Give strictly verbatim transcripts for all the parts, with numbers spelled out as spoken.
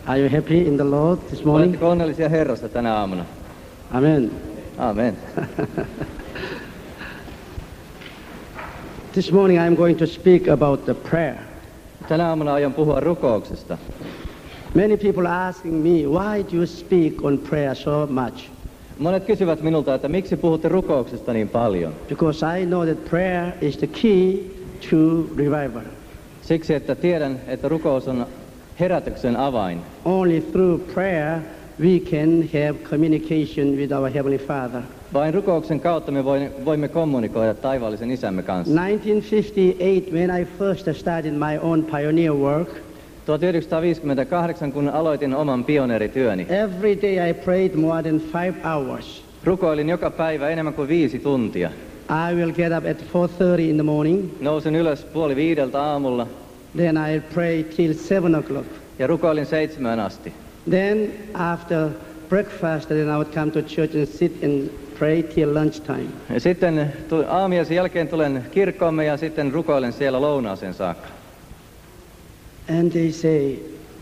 Are you happy in the Lord this morning? Oletteko onnellisia Herrasta tänä aamuna? Amen. Amen. This morning I am going to speak about the prayer. Tänä aamuna aion puhua rukouksesta. Many people are asking me, why do you speak on prayer so much? Monet kysyvät minulta, että miksi puhutte rukouksesta niin paljon? Because I know that prayer is the key to revival. Siksi, että tiedän, että rukous on herätyksen avain. Only through prayer we can have communication with our Heavenly Father. Vain rukouksen kautta me voimme kommunikoida taivaallisen Isämme kanssa. nineteen fifty-eight, when I first started my own pioneer work, tuhatyhdeksänsataaviisikymmentäkahdeksan, kun aloitin oman pioneerityöni, every day I prayed more than five hours. Rukoilin joka päivä enemmän kuin viisi tuntia. I will get up at four thirty in the morning. Nousin ylös puoli viideltä aamulla. Then I pray till seven o'clock. Ja rukoilin seitsemään asti. Then after breakfast, then I would come to church and sit and pray till lunchtime. Ja sitten aamiaisen jälkeen tulen kirkkoomme ja sitten rukoilen siellä lounaaseen saakka. And they say,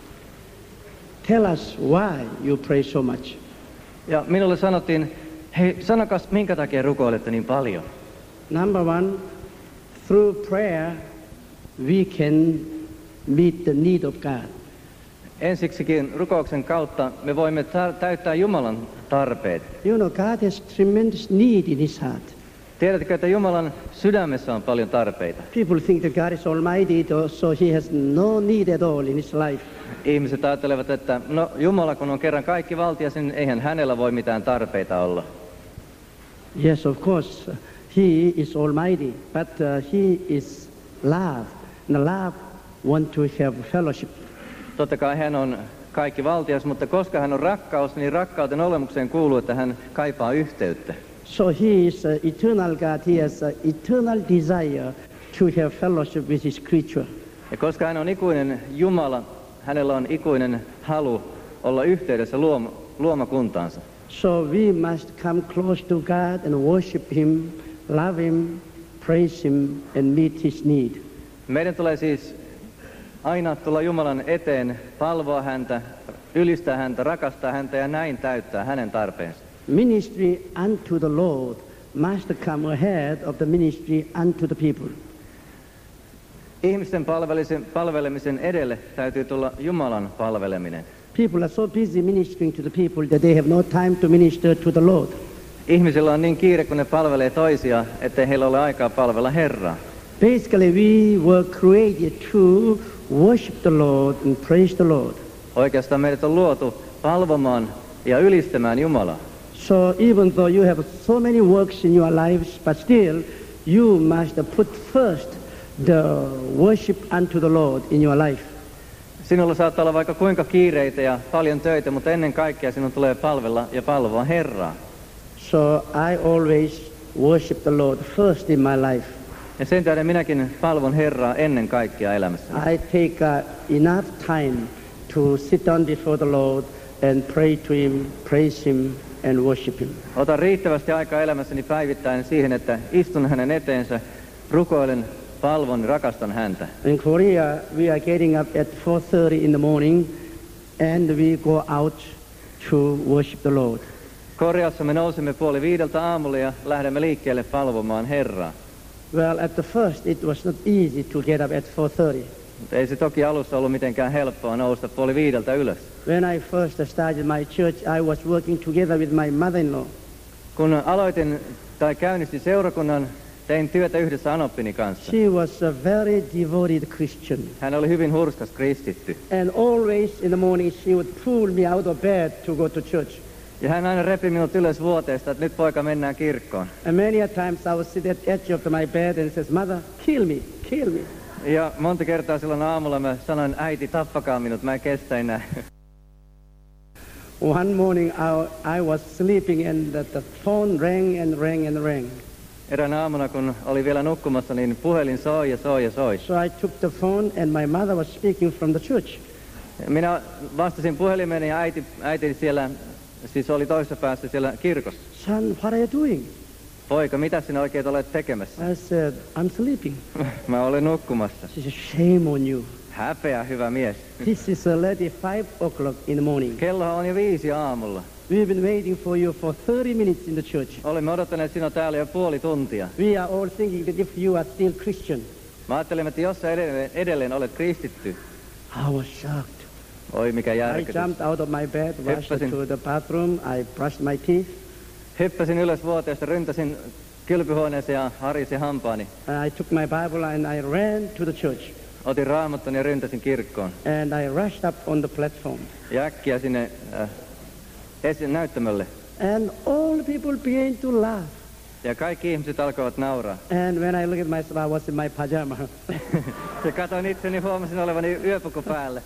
tell us why you pray so much. Ja minulle sanottiin, hei, sanokas, minkä takia rukoilette niin paljon? Number one, through prayer we can meet the need of God. Ensiksikin rukouksen kautta me voimme täyttää Jumalan tarpeet. You know, God has tremendous need in his heart. Tiedätkö, että Jumalan sydämessä on paljon tarpeita? People think that God is almighty, so he has no need at all in his life. Ihmiset ajattelevat, että no Jumala kun on kerran kaikki valtias, niin eihän hänellä voi mitään tarpeita olla. Yes, of course, he is almighty, but uh, he is love. And love want to have fellowship. Totta kai hän on kaikki valtias, mutta koska hän on rakkaus, niin rakkauden olemukseen kuuluu, että hän kaipaa yhteyttä. So he is an eternal God. He has an eternal desire to have fellowship with his creature. Ja koska hän on ikuinen Jumala, hänellä on ikuinen halu olla yhteydessä luoma, luomakuntaansa. So we must come close to God and worship him, love him, praise him and meet his need. Meidän tulee siis aina tulla Jumalan eteen, palvoa häntä, ylistää häntä, rakastaa häntä ja näin täyttää hänen tarpeensa. Ministry unto the Lord must come ahead of the ministry unto the people. Ihmisten palvelemisen edelle täytyy tulla Jumalan palveleminen. People are so busy ministering to the people that they have no time to minister to the Lord. Ihmisillä on niin kiire, kun ne palvelee toisia, ettei heillä ole aikaa palvella Herraa. Basically, we were created to worship the Lord and praise the Lord. Oikeastaan meidät on luotu palvomaan ja ylistämään Jumalaa. So even though you have so many works in your lives, but still you must put first the worship unto the Lord in your life. Sinulla saattaa olla vaikka kuinka kiireitä ja paljon töitä, mutta ennen kaikkea sinun tulee palvella ja palvoa Herraa. So I always worship the Lord first in my life. Ja sen tähden minäkin palvon Herraa ennen kaikkea elämässä. I take uh, enough time to sit down before the Lord and pray to him, praise him and worship him. Otan riittävästi aikaa elämässäni päivittäin siihen, että istun hänen eteensä, rukoilen, palvon, rakastan häntä. In Korea, we are getting up at four thirty in the morning and we go out to worship the Lord. Koreassa me nousemme puoli viideltä aamulla ja lähdemme liikkeelle palvomaan Herraa. Well, at the first it was not easy to get up at four thirty. Mutta ei se toki alussa ollut mitenkään helppoa nousta puoli viideltä ylös. When I first started my church, I was working together with my mother-in-law. Kun aloitin tai käynnistin seurakunnan, tein työtä yhdessä anoppini kanssa. She was a very devoted Christian. Hän oli hyvin hurskas kristitty. And always in the morning she would pull me out of bed to go to church. Ja hän aina repi minut ylös vuoteesta, että nyt poika mennään kirkkoon. And many a times I would sit at the edge of my bed and says, Mother, kill me, kill me. Ja monta kertaa silloin aamulla mä sanoin, äiti, tappakaa minut, mä en kestä enää. One morning I, I was sleeping and the, the phone rang and rang and rang. Erään aamuna, kun oli vielä nukkumassa, niin puhelin soi ja soi ja soi. So I took the phone and my mother was speaking from the church. Minä vastasin puhelimeen ja äiti, äiti siellä, siis oli toisessa päässä siellä kirkossa. Son, what are you doing? Poika, mitä sinä oikein olet tekemässä? I said, I'm sleeping. Mä olen nukkumassa. She said, shame on you. Häpeä, hyvä mies. This is already five o'clock in the morning. Kello on jo viisi aamulla. We've been waiting for you for thirty minutes in the church. Olemme odottaneet sinua täällä jo puoli tuntia. We are all thinking that if you are still Christian. Mä ajattelin, että jos sä edelleen, edelleen olet kristitty. I was shocked. Oi, mikä I järkytys. jumped out of my bed, rushed Hyppäsin. to the bathroom, I brushed my teeth. Hyppäsin ylös vuoteesta, ryntäsin kylpyhuoneeseen ja harisin hampaani. I took my Bible and I ran to the church. Otin raamattuni ja ryntäsin kirkkoon. And I rushed up on the platform. Ja äkkiä sinne äh, esi- näyttämölle. And all the people began to laugh. Ja kaikki ihmiset alkoivat nauraa. And when I looked at myself, I was in my pajama. Ja katoin itseni, huomasin olevani yöpuku päälle.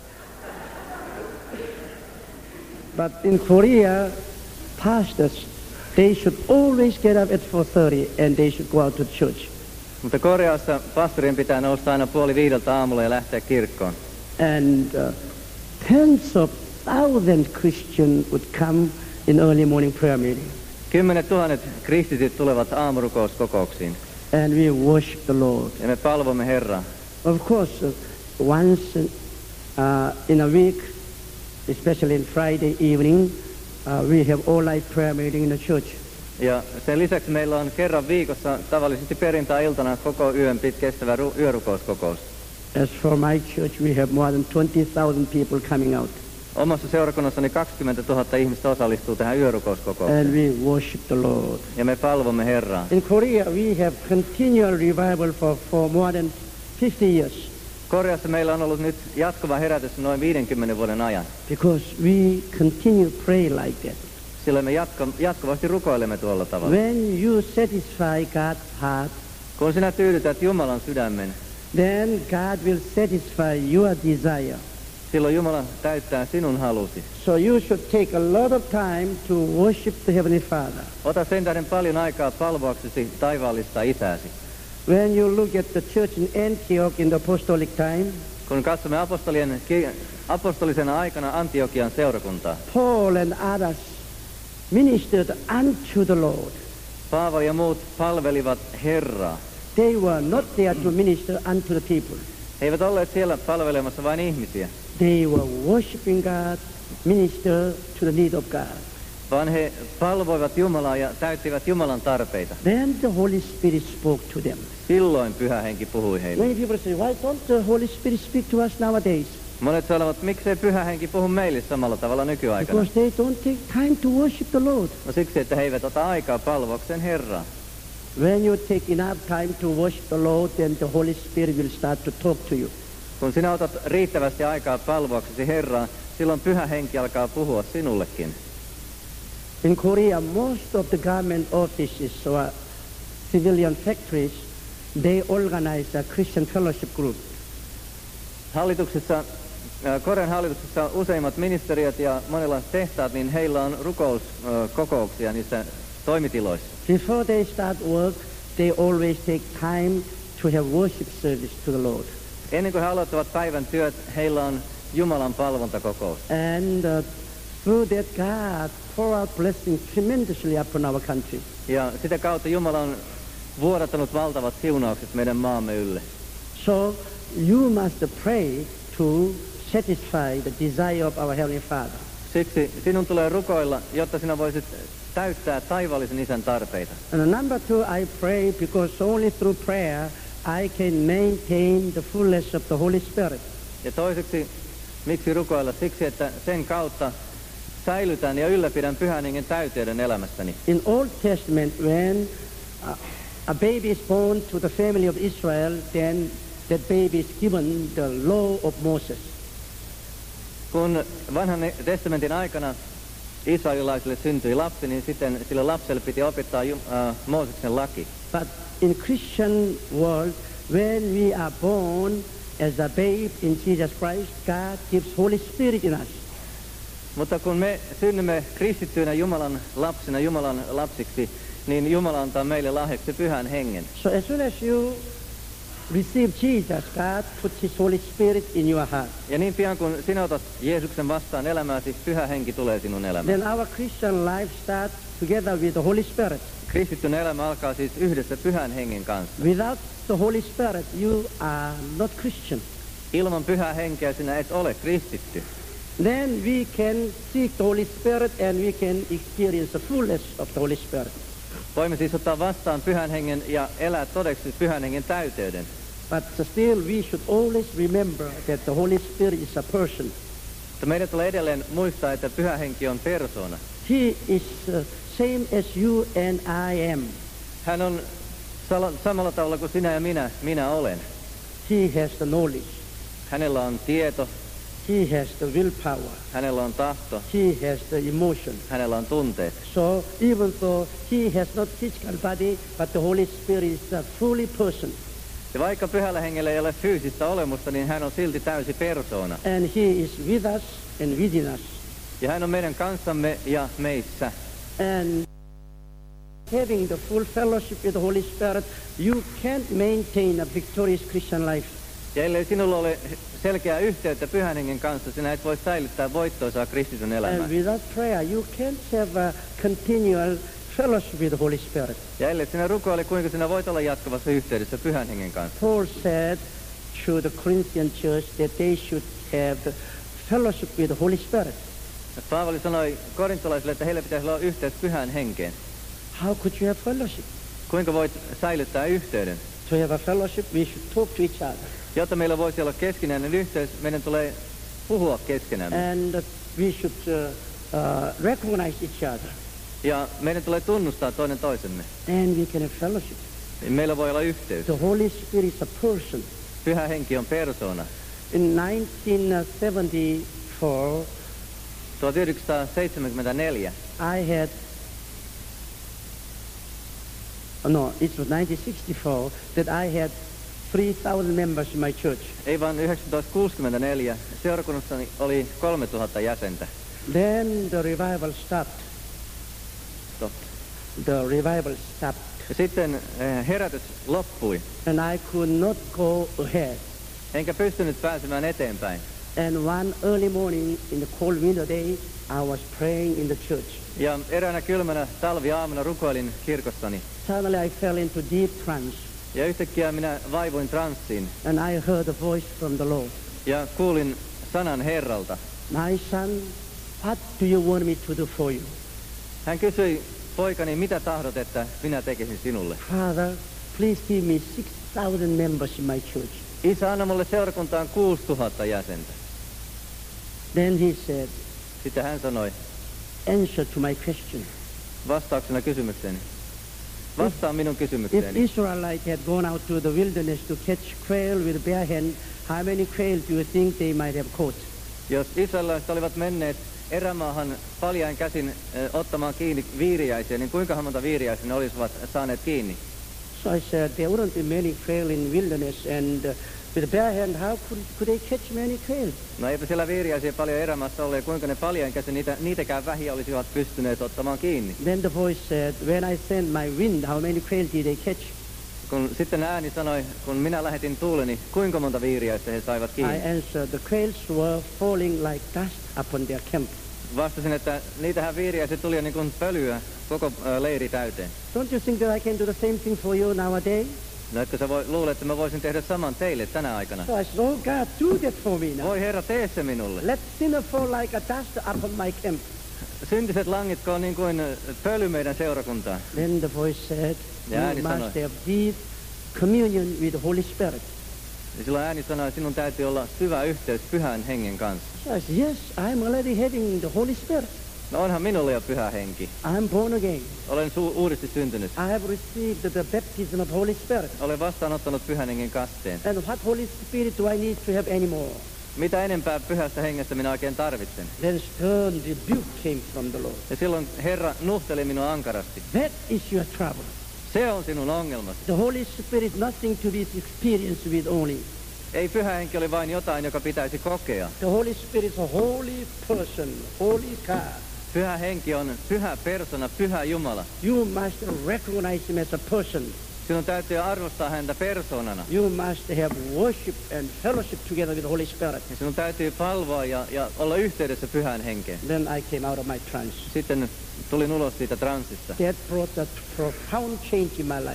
But in Korea, pastors, they should always get up at four thirty and they should go out to church. Mutta Koreassa pastorin pitää nousta aina puoli viideltä aamulla ja lähteä kirkkoon. And uh, tens of thousands Christians would come in early morning prayer meeting. Kymmenet tuhannet kristityt tulevat aamurukouskokouksiin. And we worship the Lord. Ja me palvomme Herraa. Of course, uh, once uh, in a week, especially in Friday evening, uh, we have all-night prayer meeting in the church. Ja sen lisäksi meillä on kerran viikossa tavallisesti perjantai-iltana koko yön pit kestävä ru- yörukouskokous. As for my church, we have more than twenty thousand people coming out. Omassa seurakunnassani kaksikymmentätuhatta ihmistä osallistuu tähän yörukouskokoukseen. And we worship the Lord. Ja me palvomme Herraa. In Korea, we have continual revival for, for more than fifty years. Koreassa meillä on ollut nyt jatkuva herätys noin viidenkymmenen vuoden ajan. Because we continue pray like that. Sillä me jatko, jatkuvasti rukoilemme tuolla tavalla. When you satisfy God's heart, Kun sinä tyydytät Jumalan sydämen, then God will satisfy your desire. silloin Jumala täyttää sinun halusi. So you should take a lot of time to worship the Heavenly Father. Ota sen tähden paljon aikaa palvoaksesi taivaallista isääsi. When you look at the church in Antioch in the apostolic time, Kun katsomme apostolien, ki- apostolisena aikana Antiokian seurakuntaa, Paul and others ministered unto the Lord. Paavali ja muut palvelivat Herraa. They were not there to minister unto the people. He eivät olleet siellä palvelemassa vain ihmisiä, They were worshiping God, minister to the need of God. vaan he palvoivat Jumalaa ja täyttivät Jumalan tarpeita. Then the Holy Spirit spoke to them. Silloin Pyhä Henki puhui heille. Many people say, why don't the Holy Spirit speak to us nowadays? Monet sanovat, miksei Pyhä Henki puhu meille samalla tavalla nykyaikana? Because they don't take time to worship the Lord. No siksi, että he eivät ota aikaa palvokseen Herraa. When you take enough time to worship the Lord, then the Holy Spirit will start to talk to you. Kun sinä otat riittävästi aikaa palvoaksesi Herraa, silloin Pyhä Henki alkaa puhua sinullekin. In Korea, most of the government offices or civilian factories, they organize a Christian fellowship group. Hallituksessa, äh, Korean hallituksessa useimmat ministeriöt ja monenlaiset tehtaat, niin heillä on rukouskokouksia niissä toimitiloissa. Before they start work, they always take time to have worship service to the Lord. Ennen kuin he aloittavat päivän työt, heillä on Jumalan palvontakokous. And uh, through that, God pour out blessings tremendously upon our country. Ja sitä kautta Jumala on vuodattanut valtavat siunaukset meidän maamme ylle. So you must pray to satisfy the desire of our Heavenly Father. Siksi sinun tulee rukoilla, jotta sinä voisit täyttää taivaallisen isän tarpeita. And number two, I pray because only through prayer I can maintain the fullness of the Holy Spirit. Ja toiseksi, miksi rukoilla? Siksi, että sen kautta säilytän ja ylläpidän Pyhän Hengen täyteyden elämässäni. In Old Testament, when uh, a baby is born to the family of Israel, then that baby is given the law of Moses. Kun vanhan testamentin aikana israelilaisille syntyi lapsi, niin sitten sille lapselle piti opettaa uh, Mooseksen laki. But in Christian world, when we are born as a babe in Jesus Christ, God gives Holy Spirit in us. Mutta kun me synnymme kristittyinä Jumalan lapsina, Jumalan lapsiksi, niin Jumala antaa meille lahjaksi Pyhän Hengen. So as soon as you receive Jesus, God puts His Holy Spirit in your heart. Ja niin pian kun sinä otat Jeesuksen vastaan elämääsi, Pyhä Henki tulee sinun elämään. Then our Christian life starts together with the Holy Spirit. Kristityn elämä alkaa siis yhdessä Pyhän Hengen kanssa. Without the Holy Spirit, you are not Christian. Ilman pyhää henkeä sinä et ole kristitty. Then we can seek the Holy Spirit and we can experience the fullness of the Holy Spirit. Voimme siis ottaa vastaan pyhän hengen ja elää todeksi pyhän hengen täyteyden. But still we should always remember that the Holy Spirit is a person. Mutta meidän tulee edelleen muistaa, että pyhä henki on persoona. He is uh, same as you and I am. Hän on sal- samalla tavalla kuin sinä ja minä, minä olen. He has the knowledge. Hänellä on tieto, He has the willpower. hänellä on tahto, He has the emotion. hänellä on tunteet. So even though he has not physical body, but the Holy Spirit is a fully person. Ja vaikka pyhällä hengellä ei ole fyysistä olemusta, niin hän on silti täysi persoona. And he is with us and within us. Ja hän on meidän kanssamme ja meissä. And having the full fellowship with the Holy Spirit, you can't maintain a victorious Christian life. Ja ellei sinulla ole selkeää yhteyttä pyhän hengen kanssa, sinä et voi säilyttää voittoisaa kristityn elämää. And without prayer, you can't have a continual fellowship with the Holy Spirit. Ja ellei sinä rukoile, kuinka sinä voit olla jatkuvassa yhteydessä pyhän hengen kanssa. Paul said to the Corinthian church that they should have the fellowship with the Holy Spirit. Paavali sanoi korintolaisille, että heillä pitäisi olla yhteys pyhään henkeen. How could you have fellowship? Kuinka voit säilyttää yhteyden? To have a fellowship, we should talk to each other. Jotta meillä voisi olla keskinäinen yhteys, meidän tulee puhua keskenämme. And uh, we should uh, uh, recognize each other. Ja meidän tulee tunnustaa toinen toisemme. And we can have fellowship. Meillä voi olla yhteys. The Holy Spirit is a person. Pyhä henki on persoona. In nineteen seventy-four, tuhatyhdeksänsataaseitsemänkymmentäneljä I had, oh no, it was nineteen sixty-four that I had three thousand members in my church. Ei vaan tuhatyhdeksänsataakuusikymmentäneljä. Seurakunnassani oli kolmetuhatta jäsentä. Then the revival stopped. Stop. The revival stopped. Ja sitten eh, herätys loppui. And I could not go ahead. Enkä pystynyt pääsemään eteenpäin. And one early morning in the cold winter day, I was praying in the church. Ja eräänä kylmänä talviaamuna rukoilin kirkossani. Suddenly I fell into deep trance. Ja yhtäkkiä minä vaivuin transsiin. And I heard a voice from the Lord. Ja kuulin sanan Herralta. My son, what do you want me to do for you? Hän kysyi, poikani, mitä tahdot, että minä tekisin sinulle? Father, please give me six thousand members in my church. Isä, anna mulle seurakuntaan kuusituhatta jäsentä. Then he said, Sitten hän sanoi answer to my question. vastauksena kysymykseeni. Vastaa minun If kysymykseeni. Israelites had gone out to the wilderness to catch quail with bare hand, how many quail do you think they might have caught? Jos israelilaiset olivat menneet erämaahan paljain käsin eh, ottamaan kiinni viiriäisiä, niin kuinka monta viiriäisiä ne olisivat saaneet kiinni? So I said, there wouldn't be many quail in wilderness, and uh, with bare hand, how could, could they catch many quail? No eipä siellä viiriäisiä paljon erämaassa ole, ja kuinka ne paljain käsin niitä, niitäkään vähiä olisivat pystyneet ottamaan kiinni. Then the voice said, when I sent my wind, how many quail did they catch? Kun sitten ääni sanoi, kun minä lähetin tuuleni, kuinka monta viiriäistä he saivat kiinni? I answered, the quails were falling like dust upon their camp. Vastasin, että niitähän viiriäiset tuli niin kuin pölyä koko ä, leiri täyteen. Don't you think that I can do the same thing for you nowadays? No etkö sä voi, luule, että mä voisin tehdä saman teille tänä aikana? So I said, oh God, do that for me now. Voi Herra, tee se minulle. Let sinner fall like a dust upon my camp. Syntiset langitkoon niin kuin ä, pöly meidän seurakuntaan. Then the voice said, Ja ääni you sanoi. must have deep communion with the Holy Spirit. Ja silloin ääni sanoi, että sinun täytyy olla syvä yhteys pyhän hengen kanssa. So I said, yes, I'm already having the Holy Spirit. No onhan minulla jo pyhä henki. I'm born again. Olen su- uudesti syntynyt. I have received the baptism of Holy Spirit. Olen vastaanottanut pyhän hengen kasteen. And what Holy Spirit do I need to have anymore? Mitä enempää pyhästä hengestä minä oikein tarvitsen? Then stern rebuke came from the Lord. Ja silloin Herra nuhteli minua ankarasti. That is your trouble. Se on sinun ongelmasi. The Holy Spirit is nothing to be experienced with only. Ei pyhä henki ole vain jotain, joka pitäisi kokea. The Holy Spirit is a holy person, holy God. Pyhä henki on pyhä persona, pyhä Jumala. You must recognize him as a person. Sinun täytyy arvostaa häntä persoonana. You must have worship and fellowship together with the Holy Spirit. Ja sinun täytyy palvoa ja, ja olla yhteydessä pyhään henkeen. Then I came out of my trance. Sitten tulin ulos siitä transsista. That brought a profound change in my life.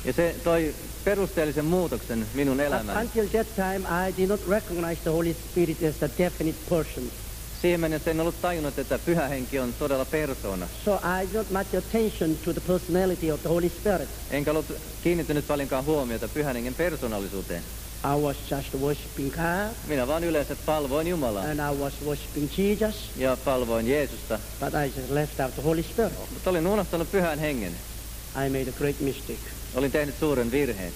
Ja se toi perusteellisen muutoksen minun But elämääni. until that time, I did not recognize the Holy Spirit as a definite person. Siihen mennessä en ollut tajunnut, että Pyhä Henki on todella persoona. So I did not much attention to the personality of the Holy Spirit. Enkä ollut kiinnittänyt paljonkaan huomiota Pyhän Hengen persoonallisuuteen. I was just worshiping God, Minä vaan yleensä palvoin Jumalaa and I was worshiping Jesus, ja palvoin Jeesusta, but I just left out the Holy Spirit. mutta olin unohtanut Pyhän Hengen. I made a great mistake. Olin tehnyt suuren virheen.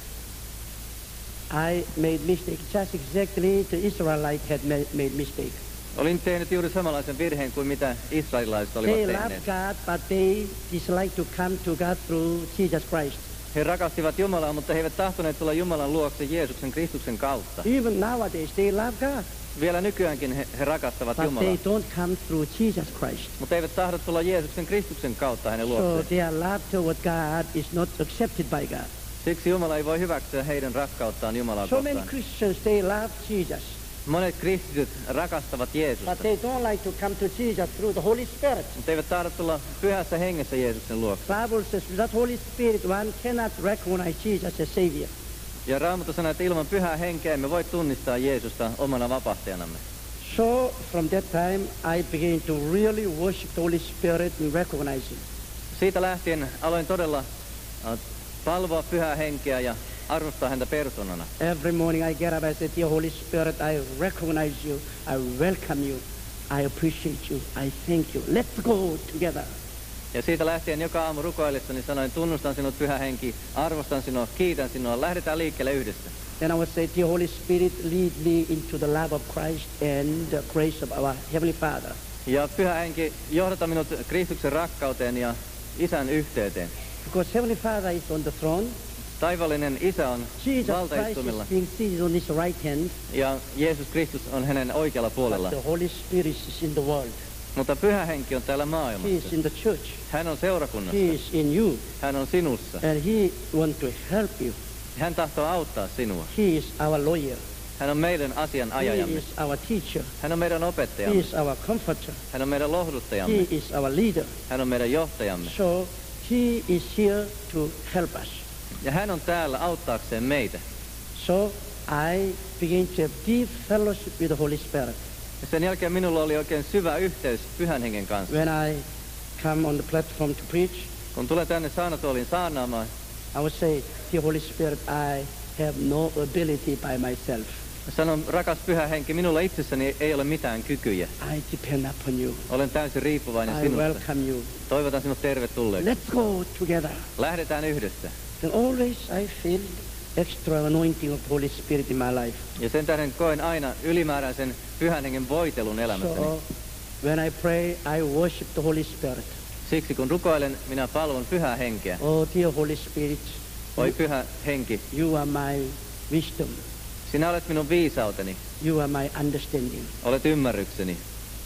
I made mistake just exactly the Israelite had ma- made mistake. Olin tehnyt juuri samanlaisen virheen kuin mitä israelilaiset olivat They loved tehneet. God, but they dislike to come to God through Jesus Christ. He rakastivat Jumalaa, mutta he eivät tahtoneet tulla Jumalan luokse Jeesuksen Kristuksen kautta. Even nowadays, they love God, Vielä nykyäänkin he, he rakastavat but Jumalaa, they don't come through Jesus Christ. mutta eivät tahdo tulla Jeesuksen Kristuksen kautta hänen So luokseen. their love toward God is not accepted by God. Siksi Jumala ei voi hyväksyä heidän rakkauttaan Jumalaa So many kohtaan. Christians, they love Jesus, Monet kristityt rakastavat Jeesusta, but they don't like to come to Jesus through the Holy Spirit. mutta eivät tahdo tulla pyhässä hengessä Jeesuksen luokse. Bible says without Holy Spirit, one cannot recognize Jesus as Savior. Ja Raamattu sanoo, että ilman pyhää henkeä emme voi tunnistaa Jeesusta omana vapahtajanamme. So from that time, I began to really worship the Holy Spirit and recognize Him. Siitä lähtien aloin todella äh, palvoa pyhää henkeä ja arvostaa häntä persoonana. Every morning I get up, I say, Dear Holy Spirit, I recognize you, I welcome you, I appreciate you, I thank you. Let's go together. Ja siitä lähtien joka aamu rukoillessani sanoin, tunnustan sinut pyhä henki, arvostan sinua, kiitän sinua, lähdetään liikkeelle yhdessä. Then I would say, Dear Holy Spirit, lead me into the love of Christ and the grace of our Heavenly Father. Ja pyhä henki, johdata minut Kristuksen rakkauteen ja Isän yhteyteen. Because Heavenly Father is on the throne, Taivallinen Isä on Jesus Christ valtaistumilla is being seated on His right hand, ja Jeesus Kristus on hänen oikealla but puolella. the Holy Spirit is in the world. Mutta pyhä henki on täällä He maailmassa. is in the church. Hän on seurakunnassa. He is in you, Hän on sinussa. and He wants to help you. Hän tahtoo auttaa sinua. He is our lawyer. Hän on meidän He asianajajamme. is our teacher. Hän on meidän He opettajamme. is our comforter. Hän on meidän He lohduttajamme. is our leader. Hän on meidän johtajamme. So He is here to help us. Ja hän on täällä auttaakseen meitä. So I began to have deep fellowship with the Holy Spirit. Ja sen jälkeen minulla oli oikein syvä yhteys Pyhän Hengen kanssa. When I come on the platform to preach, Kun tulen tänne saarnatuoliin saarnaamaan, I would say, Dear Holy Spirit, I have no ability by myself. sanon, rakas Pyhä Henki, minulla itsessäni ei ole mitään kykyjä. I depend upon you. Olen täysin riippuvainen I sinusta. welcome you. Toivotan sinut tervetulleeksi. Let's go together. Lähdetään yhdessä. Then always I feel extra anointing of the Holy Spirit in my life. Ja sen tähden koen aina ylimääräisen Pyhän Hengen voitelun elämässäni. So when I pray, I worship the Holy Spirit. Siksi kun rukoilen, minä palvon Pyhää Henkeä. Oh, dear Holy Spirit, Oi Pyhä Henki, you are my wisdom. sinä olet minun viisauteni. You are my understanding. Olet ymmärrykseni.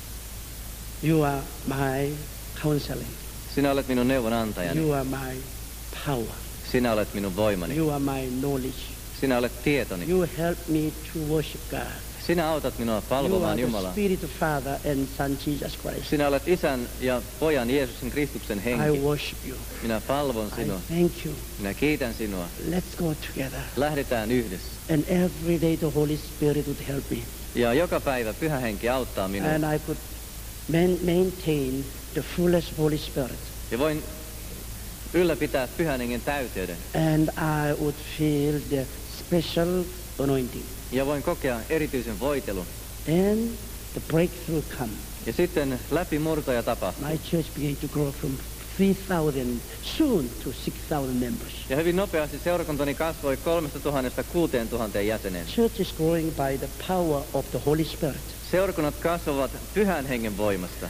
You are my counseling. Sinä olet minun neuvonantajani. You are my power. Sinä olet minun voimani. You are my knowledge. Sinä olet tietoni. You help me to worship God. Sinä autat minua You are palvomaan the Jumalaa. Spirit of Father and Son Jesus Christ. Sinä olet Isän ja Pojan Jeesuksen Kristuksen I henki. worship you. Minä palvon I sinua. thank you. Minä kiitän sinua. Let's go together. Lähdetään yhdessä. And every day the Holy Spirit would help me. Ja joka päivä Pyhä Henki auttaa minua. And I could man- maintain the fullness of Holy Spirit. Ja voin ylläpitää Pyhän Hengen täyteyden. And I would feel the special anointing. Ja voin kokea erityisen voitelun. And the breakthrough come. Ja sitten läpimurtoja tapahtuu. My church began to grow from three thousand soon to six thousand members. Ja hyvin nopeasti seurakuntani kasvoi kolmesta tuhannesta kuuteen tuhanteen jäseneen. Church is growing by the power of the Holy Spirit. Seurakunnat kasvavat Pyhän Hengen voimasta.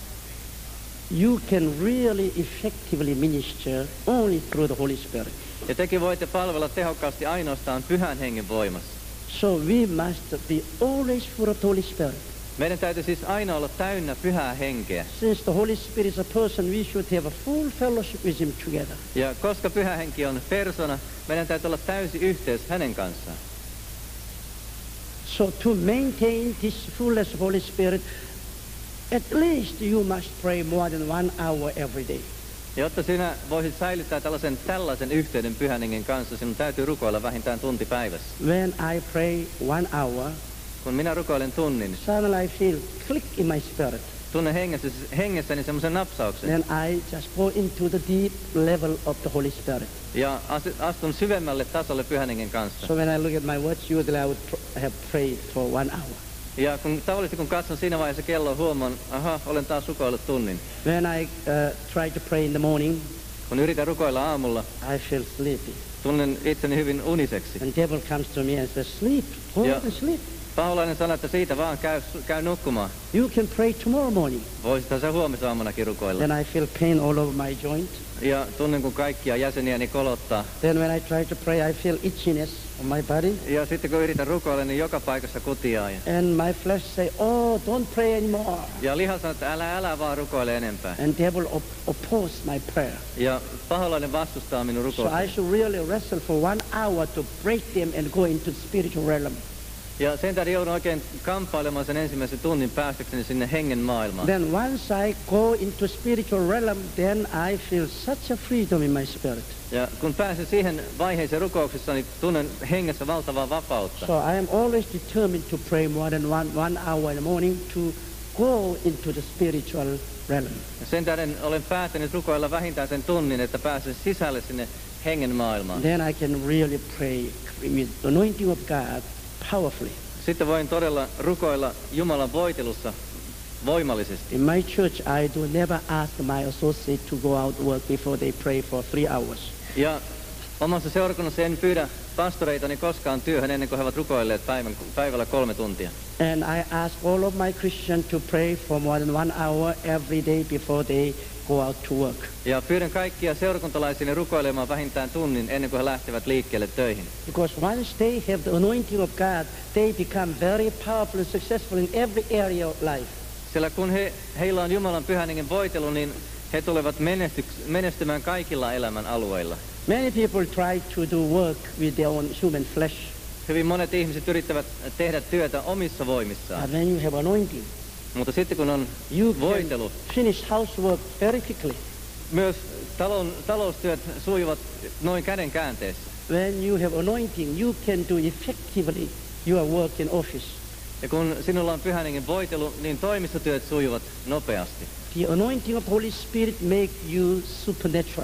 You can really effectively minister only through the Holy Spirit. Ja tekin voitte palvella tehokkaasti ainoastaan Pyhän Hengen voimassa. So we must be always full of the Holy Spirit. Meidän täytyy siis aina olla täynnä Pyhää Henkeä. Since the Holy Spirit is a person, we should have a full fellowship with Him together. Ja koska Pyhä Henki on persona, meidän täytyy olla täysi yhteys hänen kanssaan. So to maintain this fullness of Holy Spirit, at least you must pray more than one hour every day. Jotta sinä voisit säilyttää tällaisen, tällaisen yhteyden Pyhän Hengen kanssa, sinun täytyy rukoilla vähintään tunti päivässä. When I pray one hour, Kun minä rukoilen tunnin, suddenly I feel click in my spirit. tunnen hengessä, hengessäni semmoisen napsauksen. Then I just go into the deep level of the Holy Spirit. Ja astun syvemmälle tasolle Pyhän Hengen kanssa. So when I look at my watch, usually I would pr- have prayed for one hour. Ja kun, tavallisesti kun katson siinä vaiheessa kelloa, huomaan, aha, olen taas rukoillut tunnin. When I uh, try to pray in the morning, Kun yritän rukoilla aamulla, I feel sleepy. tunnen itseni hyvin uniseksi. And devil comes to me and says, sleep, go Yeah. and sleep. Paholainen sanoo, että siitä vaan käy, käy nukkumaan. You can pray tomorrow morning. Voisithan sä huomisaamunakin rukoilla. Then I feel pain all over my joint. Ja tunnen, kun kaikkia jäseniäni kolottaa. Then when I try to pray, I feel itchiness on my body. Ja sitten kun yritän rukoilla, niin joka paikassa kutiaa. Ja, And my flesh say, oh, don't pray anymore. ja liha sanoo, että älä, älä vaan rukoile enempää. And devil op- oppose my prayer. Ja paholainen vastustaa minun So rukousta. I should really wrestle for one hour to break them and go into the spiritual realm. Ja sen tähden joudun oikein kamppailemaan sen ensimmäisen tunnin päästäkseni sinne hengen maailmaan. Then once I go into spiritual realm, then I feel such a freedom in my spirit. Ja kun pääsen siihen vaiheeseen rukouksessa, niin tunnen hengessä valtavaa vapautta. So I am always determined to pray more than one, one hour in the morning to go into the spiritual realm. Ja sen tähden olen päättänyt rukoilla vähintään sen tunnin, että pääsen sisälle sinne hengen maailmaan. Then I can really pray with the anointing of God powerfully. Sitten voin todella rukoilla Jumalan voitelussa voimallisesti. In my church, I do never ask my associate to go out work before they pray for three hours. Ja omassa seurakunnassa en pyydä pastoreitani koskaan työhön ennen kuin he ovat rukoilleet päivän, päivällä kolme tuntia. And I ask all of my Christians to pray for more than one hour every day before they go out to work. Ja pyydän kaikkia seurakuntalaisia rukoilemaan vähintään tunnin ennen kuin he lähtevät liikkeelle töihin. Because once they have the anointing of God, they become very powerful and successful in every area of life. Sillä kun he, heillä on Jumalan Pyhän Hengen voitelu, niin he tulevat menestyks- menestymään kaikilla elämän alueilla. Many people try to do work with their own human flesh. Hyvin monet ihmiset yrittävät tehdä työtä omissa voimissaan. But when you have anointing, Mutta sitten kun on you voitelu, can finish housework very quickly. myös talon, taloustyöt sujuvat noin käden käänteessä. When you have anointing, you can do effectively your work in office. Ja kun sinulla on Pyhän Hengen voitelu, niin toimistotyöt sujuvat nopeasti. The anointing of Holy Spirit make you supernatural.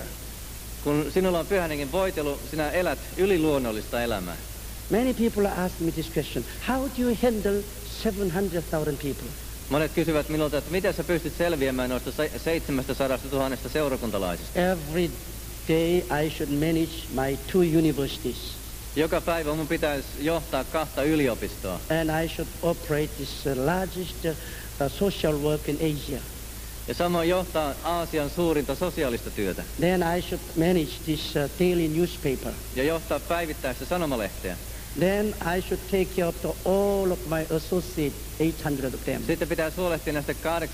Kun sinulla on Pyhän Hengen voitelu, sinä elät yliluonnollista elämää. Many people are asking me this question. How do you handle seven hundred thousand people? Monet kysyvät minulta, että miten sä pystyt selviämään noista seitsemästäsadastatuhannesta seurakuntalaisista. Every day I should manage my two universities. Joka päivä mun pitäisi johtaa kahta yliopistoa. And I should operate this uh, largest uh, uh, social work in Asia. Ja samoin johtaa Aasian suurinta sosiaalista työtä. Then I should manage this uh, daily newspaper. Ja johtaa päivittäistä sanomalehteä. Then I should take care of the, all of my associates, eight hundred of them. Sitten pitäisi huolehtia näistä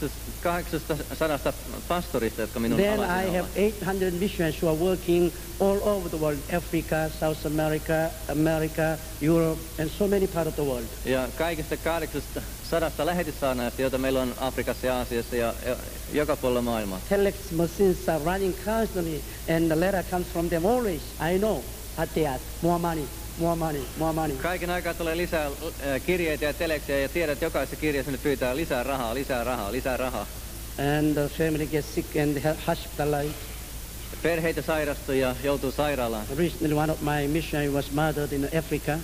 kahdeksansataa pastorista, jotka minun Then I alasini have ovat. eight hundred missionaries who are working all over the world, Africa, South America, America, Europe, and so many parts of the world. Ja kaikista kahdeksansataa lähetyssaarnaajasta, joita meillä on Afrikassa ja Aasiassa ja, ja joka puolella maailmaa. Telex machines are running constantly, and the letter comes from them always. I know what they ask. More money, more money, more money. Kaiken aikaa tulee lisää äh, kirjeitä ja teleksiä ja tiedät, että jokaisessa kirjassa ne pyytää lisää rahaa, lisää rahaa, lisää rahaa. And the family gets sick and ha- hospitalized. Perheitä sairastuu ja joutuu sairaalaan. Recently, one of my missionaries was murdered in Africa,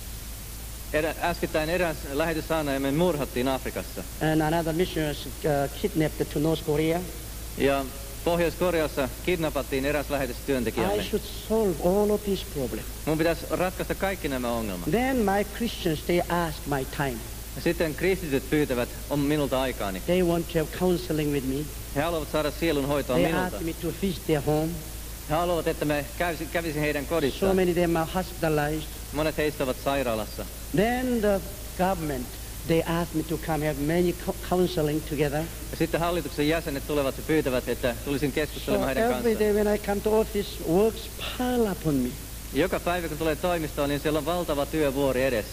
Erä, äskettäin eräs lähetyssaarnaajamme murhattiin Afrikassa. and another missionary was uh, kidnapped to North Korea. Ja Pohjois-Koreassa kidnappattiin eräs I lähetystyöntekijämme. should solve all of these problems. Mun pitäisi ratkaista kaikki nämä ongelmat. Then my Christians, they ask my time. Ja sitten kristityt pyytävät on minulta aikaani. They want to have counseling with me. He haluavat saada sielunhoitoa They minulta. ask me to visit their home. He haluavat, että me kävisi, kävisi heidän So kodissaan. many of them are hospitalized. Monet heistä ovat sairaalassa. Then the government, they ask me to come have many co- counseling together. Ja sitten hallituksen jäsenet tulevat ja pyytävät, että tulisin So keskustelemaan heidän every kanssaan. day when I come to office, works pile upon me. Joka päivä kun tulee toimistoon, niin siellä on valtava työvuori edessä.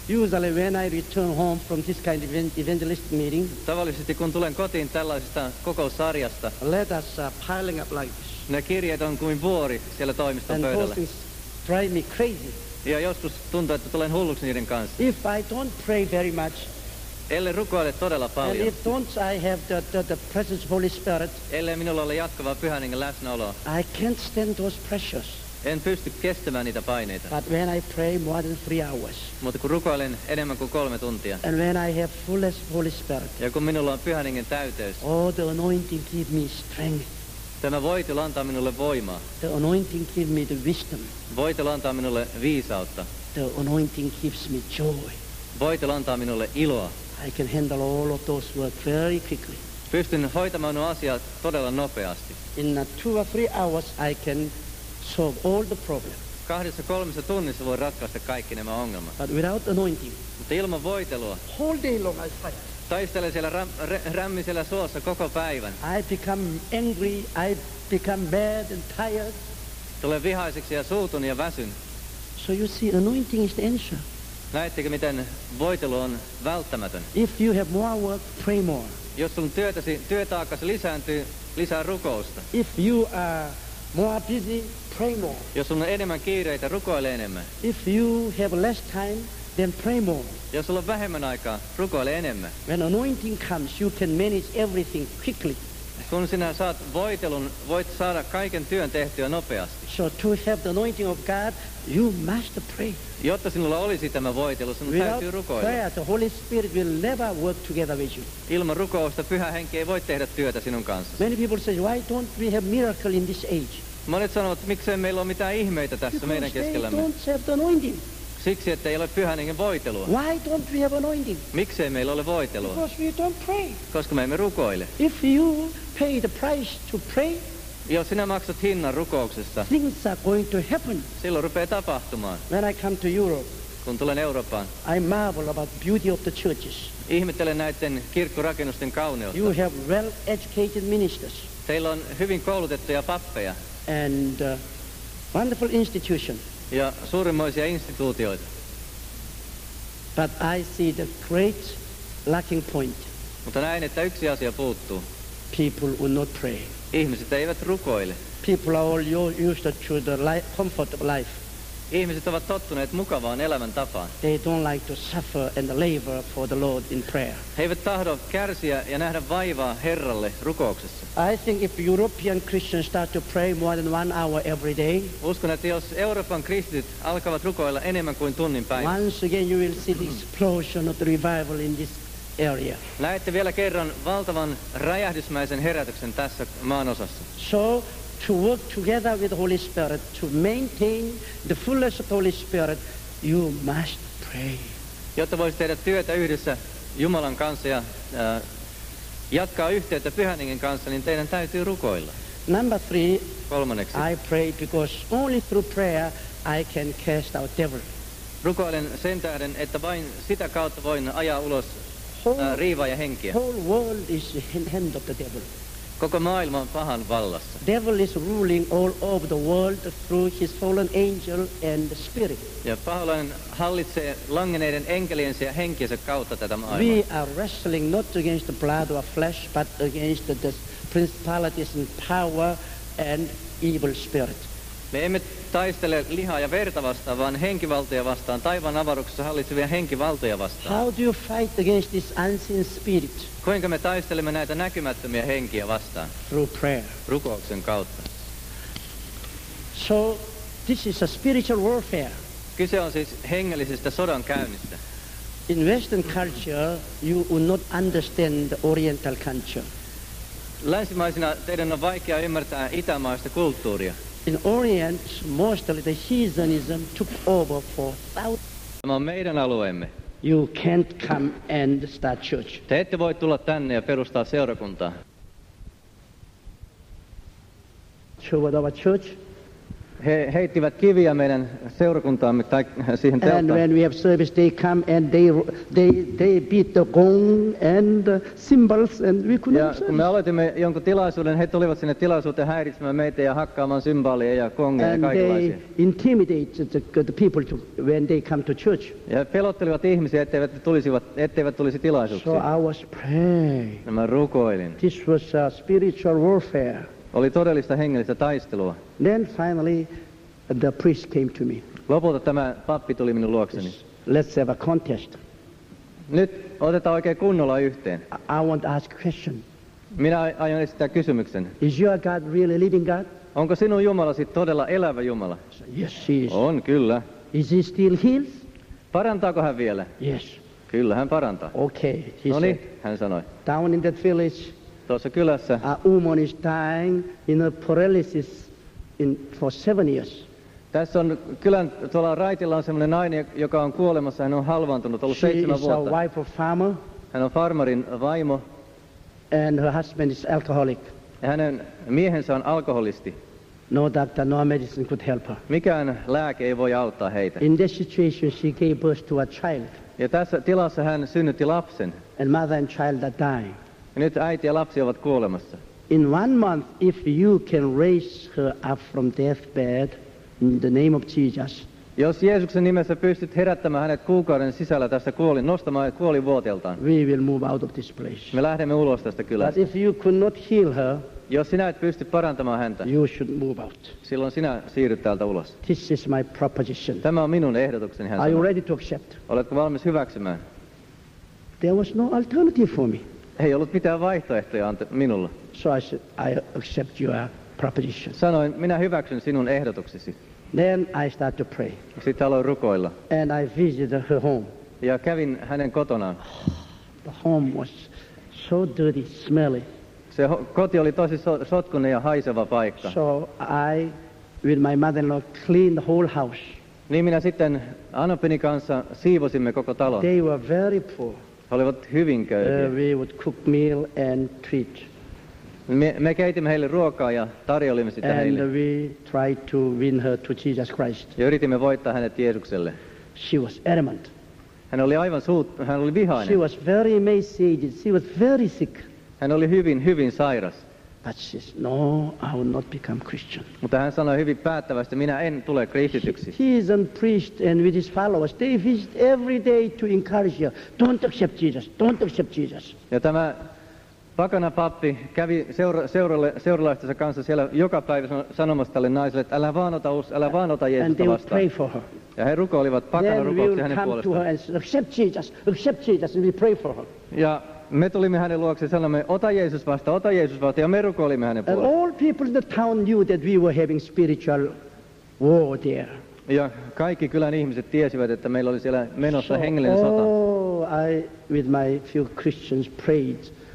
Usually when I return home from this kind of evan- evangelistic meeting, Tavallisesti kun tulen kotiin tällaisesta kokoussarjasta, letters are piling up like this. ne kirjeet on kuin vuori siellä toimiston And those pöydällä. things drive me crazy. Ja joskus tuntuu, että tulen hulluksi niiden kanssa. If I don't pray very much, Ellei rukoile todella and paljon, if don't I have the, the, the presence of Holy Spirit, ellei minulla ole jatkuvaa pyhän hengen läsnäoloa, I can't stand those pressures. en pysty kestämään niitä paineita. But when I pray more than three hours, Mutta kun rukoilen enemmän kuin kolme tuntia, and when I have fullness of Holy Spirit, ja kun minulla on pyhän hengen täyteys, oh, the anointing give me strength. tämä voitelu antaa minulle voimaa. The anointing give me the wisdom. Voitelu antaa minulle viisautta. The anointing gives me joy. Voitelu antaa minulle iloa. I can handle all of those work very quickly. Pystyn hoitamaan nuo asiat todella nopeasti. In uh, two or three hours, I can solve all the problems. Kahdessa kolmessa tunnissa voi ratkaista kaikki nämä ongelmat. But without anointing, Mutta ilman voitelua whole day long I fight. taistelen siellä räm, rä, rämmisellä suossa koko päivän. I become angry. I become mad and tired. Tulen vihaiseksi ja suutun ja väsyn. So you see, anointing is the answer. Näettekö, miten voitelu on välttämätön? If you have more work, pray more. Jos sun työtäsi, työtaakkasi lisääntyy, lisää rukousta. If you are more busy, pray more. Jos sun on enemmän kiireitä, rukoile enemmän. If you have less time, then pray more. Jos sulla on vähemmän aikaa, rukoile enemmän. When anointing comes, you can manage everything quickly. Kun sinä saat voitelun, voit saada kaiken työn tehtyä nopeasti. So to have the anointing of God, you must pray. Jotta sinulla olisi tämä voitelu, sinun Without täytyy rukoilla. prayer, the Holy Spirit will never work together with you. Ilman rukousta pyhä henki ei voi tehdä työtä sinun kanssa. Many people say, why don't we have miracle in this age? Monet sanovat, että miksei meillä ole mitään ihmeitä tässä meidän Because they keskellämme. don't have the anointing. Siksi, että ei ole pyhän hengen voitelua. Why don't we have anointing? Miksei meillä ole voitelua? Because we don't pray. Koska me emme rukoile. If you pay the price to pray, Jos sinä maksat hinnan rukouksesta, things are going to happen. silloin rupeaa tapahtumaan. When I come to Europe, Kun tulen Eurooppaan, I marvel about beauty of the churches. ihmettelen näiden kirkkorakennusten kauneutta. You have well-educated ministers Teillä on hyvin koulutettuja pappeja and uh, wonderful institution. ja suurimmoisia instituutioita. But I see the great lacking point. Mutta näin, että yksi asia puuttuu. People will not pray. Ihmiset eivät rukoile. People are all u- used to the li- comfort of life. Ihmiset ovat tottuneet mukavaan elämäntapaan. They don't like to suffer and labor for the Lord in prayer. He eivät tahdo kärsiä ja nähdä vaivaa Herralle rukouksessa. I think if European Christians start to pray more than one hour every day, Uskon, että jos Euroopan kristityt alkavat rukoilla enemmän kuin tunnin päivässä, once again you will see the explosion of the revival in this area. näette vielä kerran valtavan räjähdysmäisen herätyksen tässä maanosassa. So, to work together with the Holy Spirit, to maintain the fullness of the Holy Spirit, you must pray. Jotta voisi tehdä työtä yhdessä Jumalan kanssa ja äh, jatkaa yhteyttä Pyhän Hengen kanssa, niin teidän täytyy rukoilla. Number three, Kolmanneksi, I pray because only through prayer I can cast out devil. rukoilen sen tähden, että vain sitä kautta voin ajaa ulos Whole, äh, riivaa ja henkiä. whole world is in the hand of the devil. Koko maailma on pahan vallassa. Devil is ruling all over the world through his fallen angel and the spirit. Ja paholainen hallitsee langeneiden enkeliensä ja henkiensä kautta tätä maailmaa. We are wrestling not against the blood or flesh, but against the, the principalities and power and evil spirit. Me emme taistele lihaa ja verta vastaan, vaan henkivaltoja vastaan, taivaan avaruksessa hallitsevia henkivaltoja vastaan. How do you fight against this unseen spirit? Kuinka me taistelemme näitä näkymättömiä henkiä vastaan? Through prayer. Rukouksen kautta. So this is a spiritual warfare. Kyse on siis hengellisestä sodan käynnistä. In Western culture, you will not understand the Oriental culture. Länsimaisina teidän on vaikea ymmärtää itämaista kulttuuria. In Orient, mostly the heathenism took over for thousands. Tämä on meidän alueemme. You can't come and start church. Te ette voi tulla tänne ja perustaa seurakuntaa. Sure, with our church, He heittivät kiviä meidän seurakuntaamme tai siihen And telttaan. when we have service, they come and they they they beat the gong and the cymbals, and we couldn't Ja have kun me service. aloitimme jonkun tilaisuuden, he tulivat sinne tilaisuuteen häiritsemään meitä ja hakkaamaan symbaaleja ja kongeja ja And kaikenlaisia. they intimidate the, the people to, when they come to church. Ja he pelottelivat ihmisiä, etteivät, ne tulisivat, etteivät tulisi So tilaisuuksiin. I was praying. Ja mä rukoilin. This was a spiritual warfare. Oli todellista hengellistä taistelua. Then finally, the priest came to me. Lopulta tämä pappi tuli minun luokseni. Let's have a contest. Nyt otetaan oikein kunnolla yhteen. I I want to ask a question. Minä aion esittää kysymyksen. Is your God really living God? Onko sinun Jumalasi todella elävä Jumala? So, yes, he is. On, kyllä. Is he still heals? Parantaako hän vielä? Yes. Kyllä, hän parantaa. Okay, he No said. niin, hän sanoi. Down in that village, Tuossa kylässä a woman is dying in a paralysis in, for seven years. Tässä on kylän tuolla raitilla on semmoinen nainen, joka on kuolemassa. Hän on halvaantunut, ollut She seitsemän is a vuotta. wife of farmer, Hän on farmarin vaimo and her husband is alcoholic. ja hänen miehensä on alkoholisti. No doctor, no medicine could help her. Mikään lääke ei voi auttaa heitä. In this situation, she gave birth to a child, Ja tässä tilassa hän synnytti lapsen. and mother and child are dying. Ja nyt äiti ja lapsi ovat kuolemassa. In one month, if you can raise her up from deathbed in the name of Jesus, Jos Jeesuksen nimessä pystyt herättämään hänet kuukauden sisällä tästä kuolin, nostamaan kuolivuoteeltaan, we will move out of this place. me lähdemme ulos tästä But kylästä. if you could not heal her, Jos sinä et pysty parantamaan häntä, you should move out. silloin sinä siirryt täältä ulos. This is my proposition. Tämä on minun ehdotukseni, hän Are you sanoi. ready to accept? Oletko valmis hyväksymään? There was no alternative for me. Ei ollut mitään vaihtoehtoja ante- minulla. So I said, I accept your proposition. Sanoin, minä hyväksyn sinun ehdotuksesi. Then I start to pray. Sitten aloin rukoilla. And I visited her home. Ja kävin hänen kotonaan. The home was so dirty, smelly. Se ho- koti oli tosi so- sotkunen ja haiseva paikka. So I, with my mother-in-law, cleaned the whole house. Niin minä sitten Anopini kanssa siivosimme koko talon. They were very poor. He olivat hyvin Uh, köyhiä. we would cook meal and treat. Me, me keitimme heille ruokaa ja tarjolimme sitä And heille. we tried to win her to Jesus Christ. Ja yritimme voittaa hänet Jeesukselle. She was adamant. Hän oli aivan suut, hän oli She vihainen. was very emaciated. She was very sick. Hän oli hyvin, hyvin sairas. But she said, no, I will not become Christian. Mutta hän sanoi hyvin päättävästi, minä en tule kristityksi. He is a priest, and with his followers, they visit every day to encourage her. Don't accept Jesus. Don't accept Jesus. Ja tämä pakana pappi kävi seura, seuralle, seuralaistensa kanssa siellä joka päivä san- sanomassa tälle naiselle, että älä vaan ota, us- älä vaan ota And Jeesusta they would vastaan. pray for her. Ja he rukoilivat pakana Then we rukouksia would hänen come to her puolestaan. and say, accept Jesus, accept Jesus, and we pray for her. Ja me tulimme hänen luokse ja sanoimme, ota Jeesus vastaan, ota Jeesus vastaan, ja me rukoilimme hänen And puolestaan. all people in the town knew that we were having spiritual war there. Ja kaikki kylän ihmiset tiesivät, että meillä oli siellä menossa So, hengellinen sota. oh, I, with my few Christians, prayed.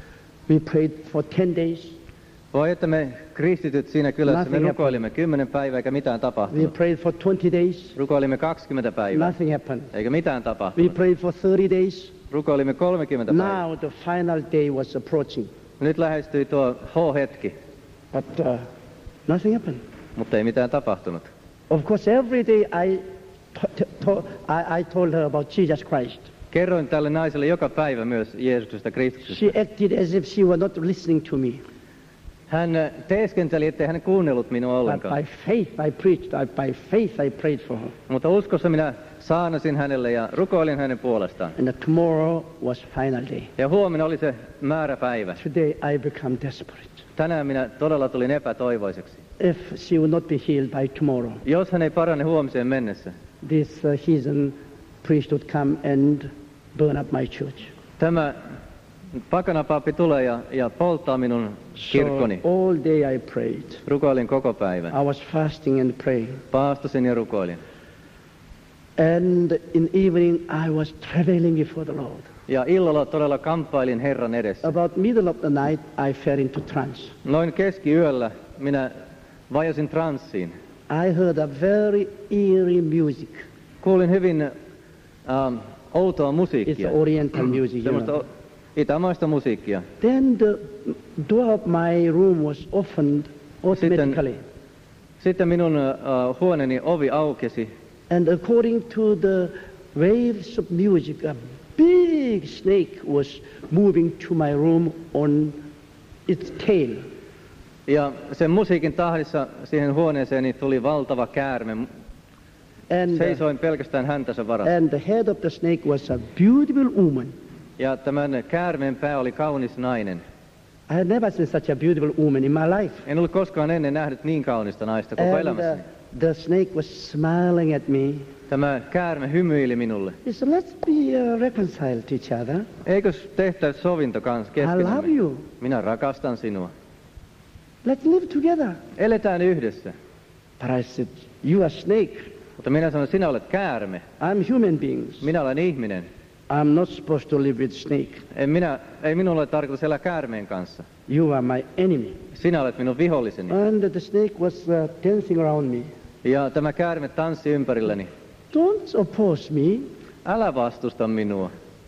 We prayed for ten days. Voi että me kristityt siinä kylässä, me Nothing rukoilimme kymmenen päivää eikä mitään We tapahtunut. prayed for twenty days. Rukoilimme kaksikymmentä päivää, Nothing happened. eikä mitään We tapahtunut. prayed for thirty days. Rukoilimme kolmekymmentä päivää. Now the final day was approaching. Nyt lähestyi tuo H-hetki, But uh, nothing happened. mutta ei mitään tapahtunut. Of course, every day I, t- to- I, I told her about Jesus Christ. Kerroin tälle naiselle joka päivä myös Jeesuksesta Kristuksesta. She acted as if she were not listening to me. Hän äh, teeskenteli, ettei hän kuunnellut minua But ollenkaan. by faith I preached. I, by faith I prayed for her. Mutta uskossa minä saanasin hänelle ja rukoilin hänen puolestaan. And the tomorrow was final day. Ja huomenna oli se määräpäivä. Today I become desperate. Tänään minä todella tulin epätoivoiseksi. If she would not be healed by tomorrow, Jos hän ei parane huomiseen mennessä, this uh, heathen priest would come and burn up my church. tämä pakanapappi tulee ja, ja polttaa minun So kirkkoni. all day I prayed. Rukoilin koko päivän. I was fasting and praying. Paastosin ja rukoilin. And in evening I was traveling before the Lord. Ja illalla todella kamppailin Herran edessä. About middle of the night I fell into trance. Noin keskiyöllä minä vajosin transsiin. I heard a very eerie music. Kuulin hyvin ähm, outoa It's musiikkia. oriental music, you Semmoista know. o- itämaista musiikkia. Then the door of my room was opened automatically. Sitten minun uh, huoneeni ovi aukesi. And according to the waves of music, a big snake was moving to my room on its tail. Ja sen musiikin tahdissa siihen huoneeseeni tuli valtava käärme. And, Seisoin pelkästään häntänsä varassa. and the head of the snake was a beautiful woman. Ja tämän käärmeen pää oli kaunis nainen. I had never seen such a beautiful woman in my life. En ollut koskaan ennen nähnyt niin kaunista naista koko And uh, elämässäni. the snake was smiling at me. Tämä käärme hymyili minulle. He said, let's be uh, reconciled to each other. Eikös tehtäisi sovinto kanssa I love keskenämme? you. Minä rakastan sinua. Let's live together. Eletään yhdessä. But I said, you are snake. Mutta minä sanoin, sinä olet käärme. I'm human beings. Minä olen ihminen. I'm not supposed to live with snake. En minä, ei minulla ole tarkoitus elää käärmeen kanssa. You are my enemy. Sinä olet minun viholliseni. And the snake was uh, dancing around me. Ja tämä käärme tanssi ympärilleni. Don't oppose me. Älä vastusta minua.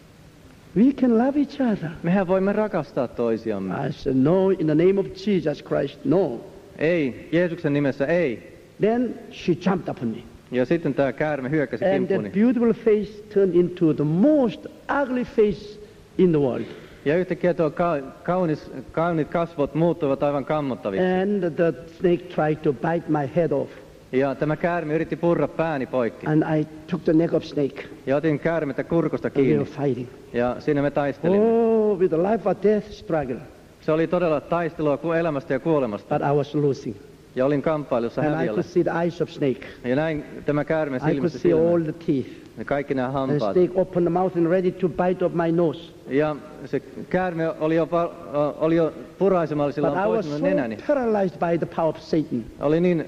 We can love each other. Mehän voimme rakastaa toisiamme. I said, no, in the name of Jesus Christ, no. Ei, Jeesuksen nimessä ei. Then she jumped upon me. Ja sitten tämä käärme hyökkäsi And kimppuni. that beautiful face turned into the most ugly face in the world. Ja yhtäkkiä tuo ka- kaunis, kauniit kasvot muuttuivat aivan kammottaviksi. And the snake tried to bite my head off. Ja tämä käärme yritti purra pääni poikki. And I took the neck of snake. Ja otin käärmettä kurkusta And we were kiinni. fighting. Ja siinä me taistelimme. Oh, with a life or death struggle. Se oli todella taistelua ku- elämästä ja kuolemasta. But I was losing. Ja olin kamppailussa And I häviöllä. could see the eyes of snake. Ja näin tämä käärme I could silmästä see all silmään. the teeth. Ja kaikki nämä And hampaat. snake opened the mouth and ready to bite off my nose. Ja se käärme oli jo, pa- oli jo puraisemallisillaan But I was poistunut so nenäni. paralyzed by the power of Satan. Oli niin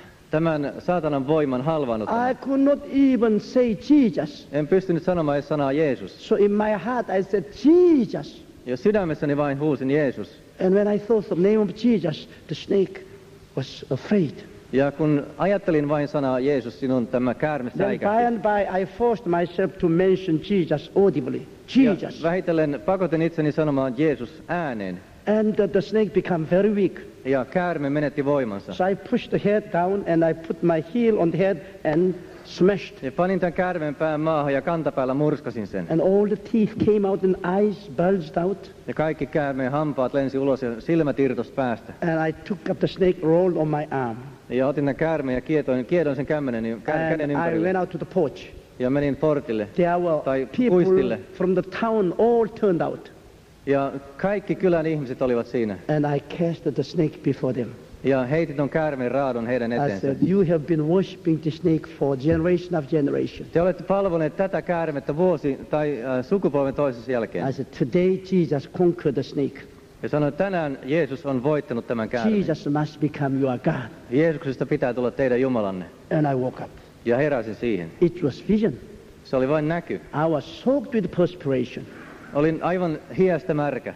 tämän saatanan voiman halvannut. I could not even say Jesus. En pystynyt sanomaan edes sanaa Jeesus. So in my heart I said, Jesus. Ja sydämessäni vain huusin Jeesus. And when I thought the name of Jesus, the snake was afraid. Ja kun ajattelin vain sanaa Jeesus, sinun tämä käärme Then by säikähti. and by I forced myself to mention Jesus audibly. Ja Jesus. vähitellen pakotin itseni sanomaan Jeesus ääneen. And uh, the snake became very weak. Ja käärme menetti voimansa. So I pushed the head down and I put my heel on the head and smashed. Ja panin tämän käärmeen pään maahan ja kantapäällä murskasin sen. And all the teeth came out and eyes bulged out. Ja kaikki käärmeen hampaat lensi ulos ja silmät irtos päästä. And I took up the snake, rolled on my arm. Ja otin tämän käärmeen ja kietoin, kiedoin sen kämmenen, kä- käden And I ympärille. went out to the porch. Ja menin portille. There were Tai people puistille. from the town all turned out. Ja kaikki kylän ihmiset olivat siinä. And I cast the snake before them. Ja heitin ton käärmeen raadon heidän I eteensä. said, you have been worshipping the snake for generation of generation. Te olette palvoneet tätä käärmettä vuosi tai äh, sukupolven toisessa jälkeen. I said, today Jesus conquered the snake. Ja sanoin, että tänään Jeesus on voittanut tämän käärmeen. Jesus must become your God. Jeesuksesta pitää tulla teidän Jumalanne. And I woke up. Ja heräsin siihen. It was vision. Se oli vain näky. I was soaked with perspiration. Olin aivan hiestä märkä.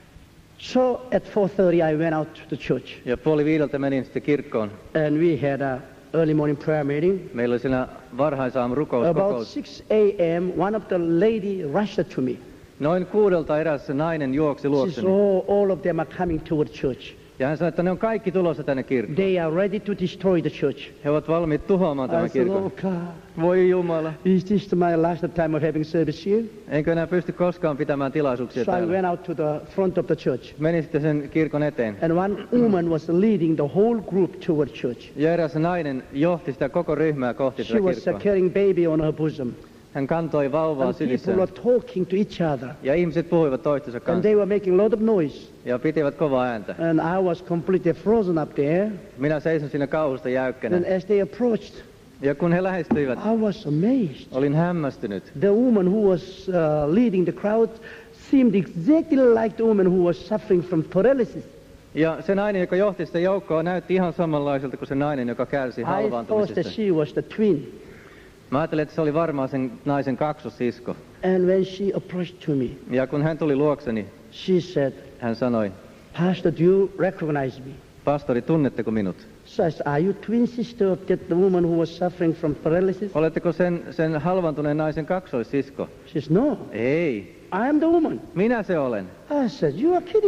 So at four thirty I went out to the church. Ja puoli viideltä menin sitten kirkkoon. And we had a early morning prayer meeting. Meillä oli siinä varhaisaamu rukous, About kokous. six a m one of the lady rushed to me. Noin kuudelta eräs nainen juoksi She said, luokseni. oh, all of them are coming toward church. Ja hän sanoi, että ne on kaikki tulossa tänne kirkkoon. They are ready to destroy the church. He ovat valmiit tuhoamaan I tämän said, kirkon. oh God, Voi Jumala. is this my last time of having service here? Enkö enää pysty koskaan pitämään tilaisuuksia So I täällä. went out to the front of the church. Menin sitten sen kirkon eteen. And one woman was leading the whole group toward church. Ja eräs nainen johti sitä koko ryhmää kohti She tätä was uh, kirkkoa. carrying baby on her bosom. Hän kantoi vauvaa And people were sydissään. talking to each other. Ja ihmiset puhuivat toistensa And kanssa. they were making a lot of noise. Ja pitivät kovaa ääntä. And I was completely frozen up there. Minä seison siinä kauhusta jäykkänä. And as they approached, Ja kun he lähestyivät, I was amazed. olin hämmästynyt. The woman who was uh, leading the crowd seemed exactly like the woman who was suffering from paralysis. Ja se nainen, joka johti sitä joukkoa, näytti ihan samanlaiselta kuin se nainen, joka kärsi I thought that halvaantumisesta. she was the twin. Mä ajattelin, että se oli varmaan sen naisen kaksossisko. And when she approached to me, Ja kun hän tuli luokseni, she said, hän sanoi, Pastor, do you recognize me? pastori, tunnetteko minut? So I said, are you twin sister of that the woman who was suffering from paralysis? Oletteko sen, sen halvaantuneen naisen kaksoissisko? She said, no, Ei, I am the woman. minä se olen. I said, you are kidding.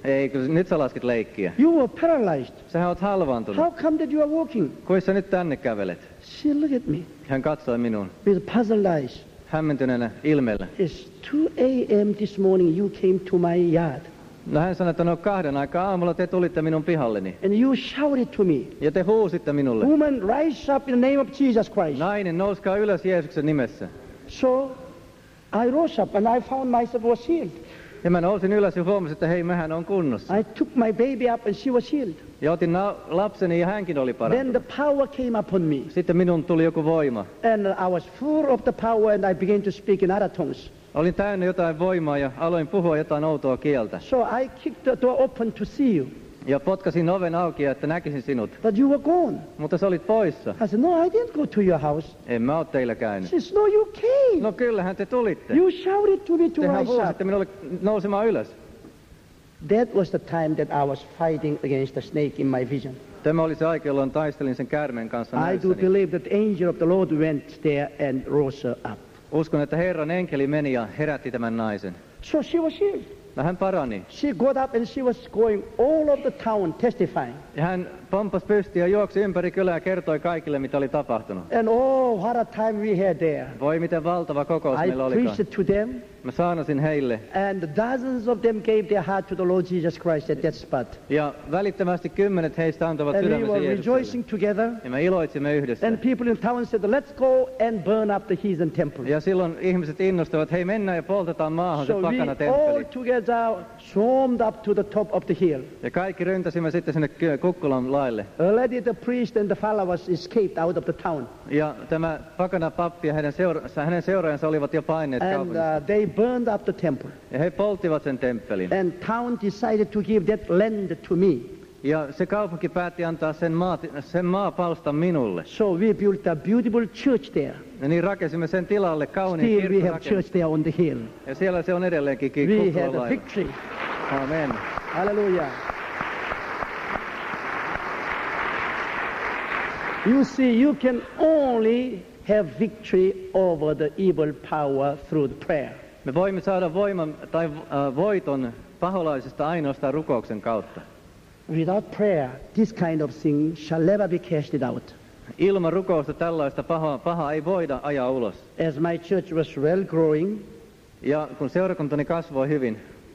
Ei, kyllä nyt sä lasket leikkiä. You were paralyzed. Sähän oot halvaantunut. How come that you are walking? Kuinka sä nyt tänne kävelet? She looked at me Hän katsoi minuun with puzzled eyes. hämmentyneenä ilmeellä. It's two a.m. this morning you came to my yard. No hän sanoi, että no kahden aikaa aamulla te tulitte minun pihalleni. And you shouted to me, Ja te huusitte minulle. woman, rise up in the name of Jesus Christ. Nainen, nouskaa ylös Jeesuksen nimessä. So I rose up and I found myself was healed. Ja mä nousin ylös ja huomasin, että hei, mähän on kunnossa. I took my baby up and she was healed. Ja otin na- lapseni ja hänkin oli Then parantunut. the power came upon me. Sitten minun tuli joku voima. And I was full of the power and I began to speak in other tongues. Olin täynnä jotain voimaa ja aloin puhua jotain outoa kieltä. So I kicked the door open to see you. Ja potkasin oven auki, että näkisin sinut. But you were gone. Mutta sä olit poissa. I said, no, I didn't go to your house. En mä oo teillä käynyt. She says, no, you came. No kyllähän te tulitte. You shouted to me to Tehän rise up. huusitte minulle nousemaan ylös. That was the time that I was fighting against the snake in my vision. Tämä oli se aika, jolloin taistelin sen käärmeen kanssa I do näissäni. believe that the angel of the Lord went there and rose her up. Uskon, että Herran enkeli meni ja herätti tämän naisen. So she was healed. Ja hän parani. She got up and she was going all over the town testifying. Ja hän pomppasi pystyyn ja juoksi ympäri kylää ja kertoi kaikille, mitä oli tapahtunut. And oh, what a time we had there. Voi miten valtava kokous I meillä olikaan. preached to them, Mä saanosin heille. and dozens of them gave their heart to the Lord Jesus Christ at that spot. Ja välittömästi kymmenet heistä antoivat And we sydämensä were Jeesukselle. rejoicing together. Ja me iloitsimme yhdessä. And people in town said, let's go and burn up the heathen temple. Ja silloin ihmiset innostuivat, hei mennään ja poltetaan maahan se So we pakana all temppeli. together swarmed up to the top of the hill. Ja kaikki ryntäsimme sitten sinne ky- Kukkulan laille. Already the priest and the followers escaped out of the town. Ja tämä pakana pappi ja hänen, seura- hänen seuraajansa olivat jo paineet And kaupungissa. uh, they burned up the temple. Ja he polttivat sen temppelin. And town decided to give that land to me. Ja se kaupunki päätti antaa sen, maa, sen maapalstan minulle. So we built a beautiful church there. Ja niin rakensimme sen tilalle kauniin Still we have kirkkorakennuksen. church there on the hill. Ja siellä se on edelleenkin We Kukkulan had a lailla. victory. Amen. Hallelujah. You see, you can only have victory over the evil power through the prayer. Me voimme saada voiman tai äh, voiton paholaisesta ainoastaan rukouksen kautta. Without prayer, this kind of thing shall never be casted out. Ilman rukousta tällaista pahaa, pahaa ei voida ajaa ulos. As my church was well growing, Ja kun seurakuntani kasvoi hyvin,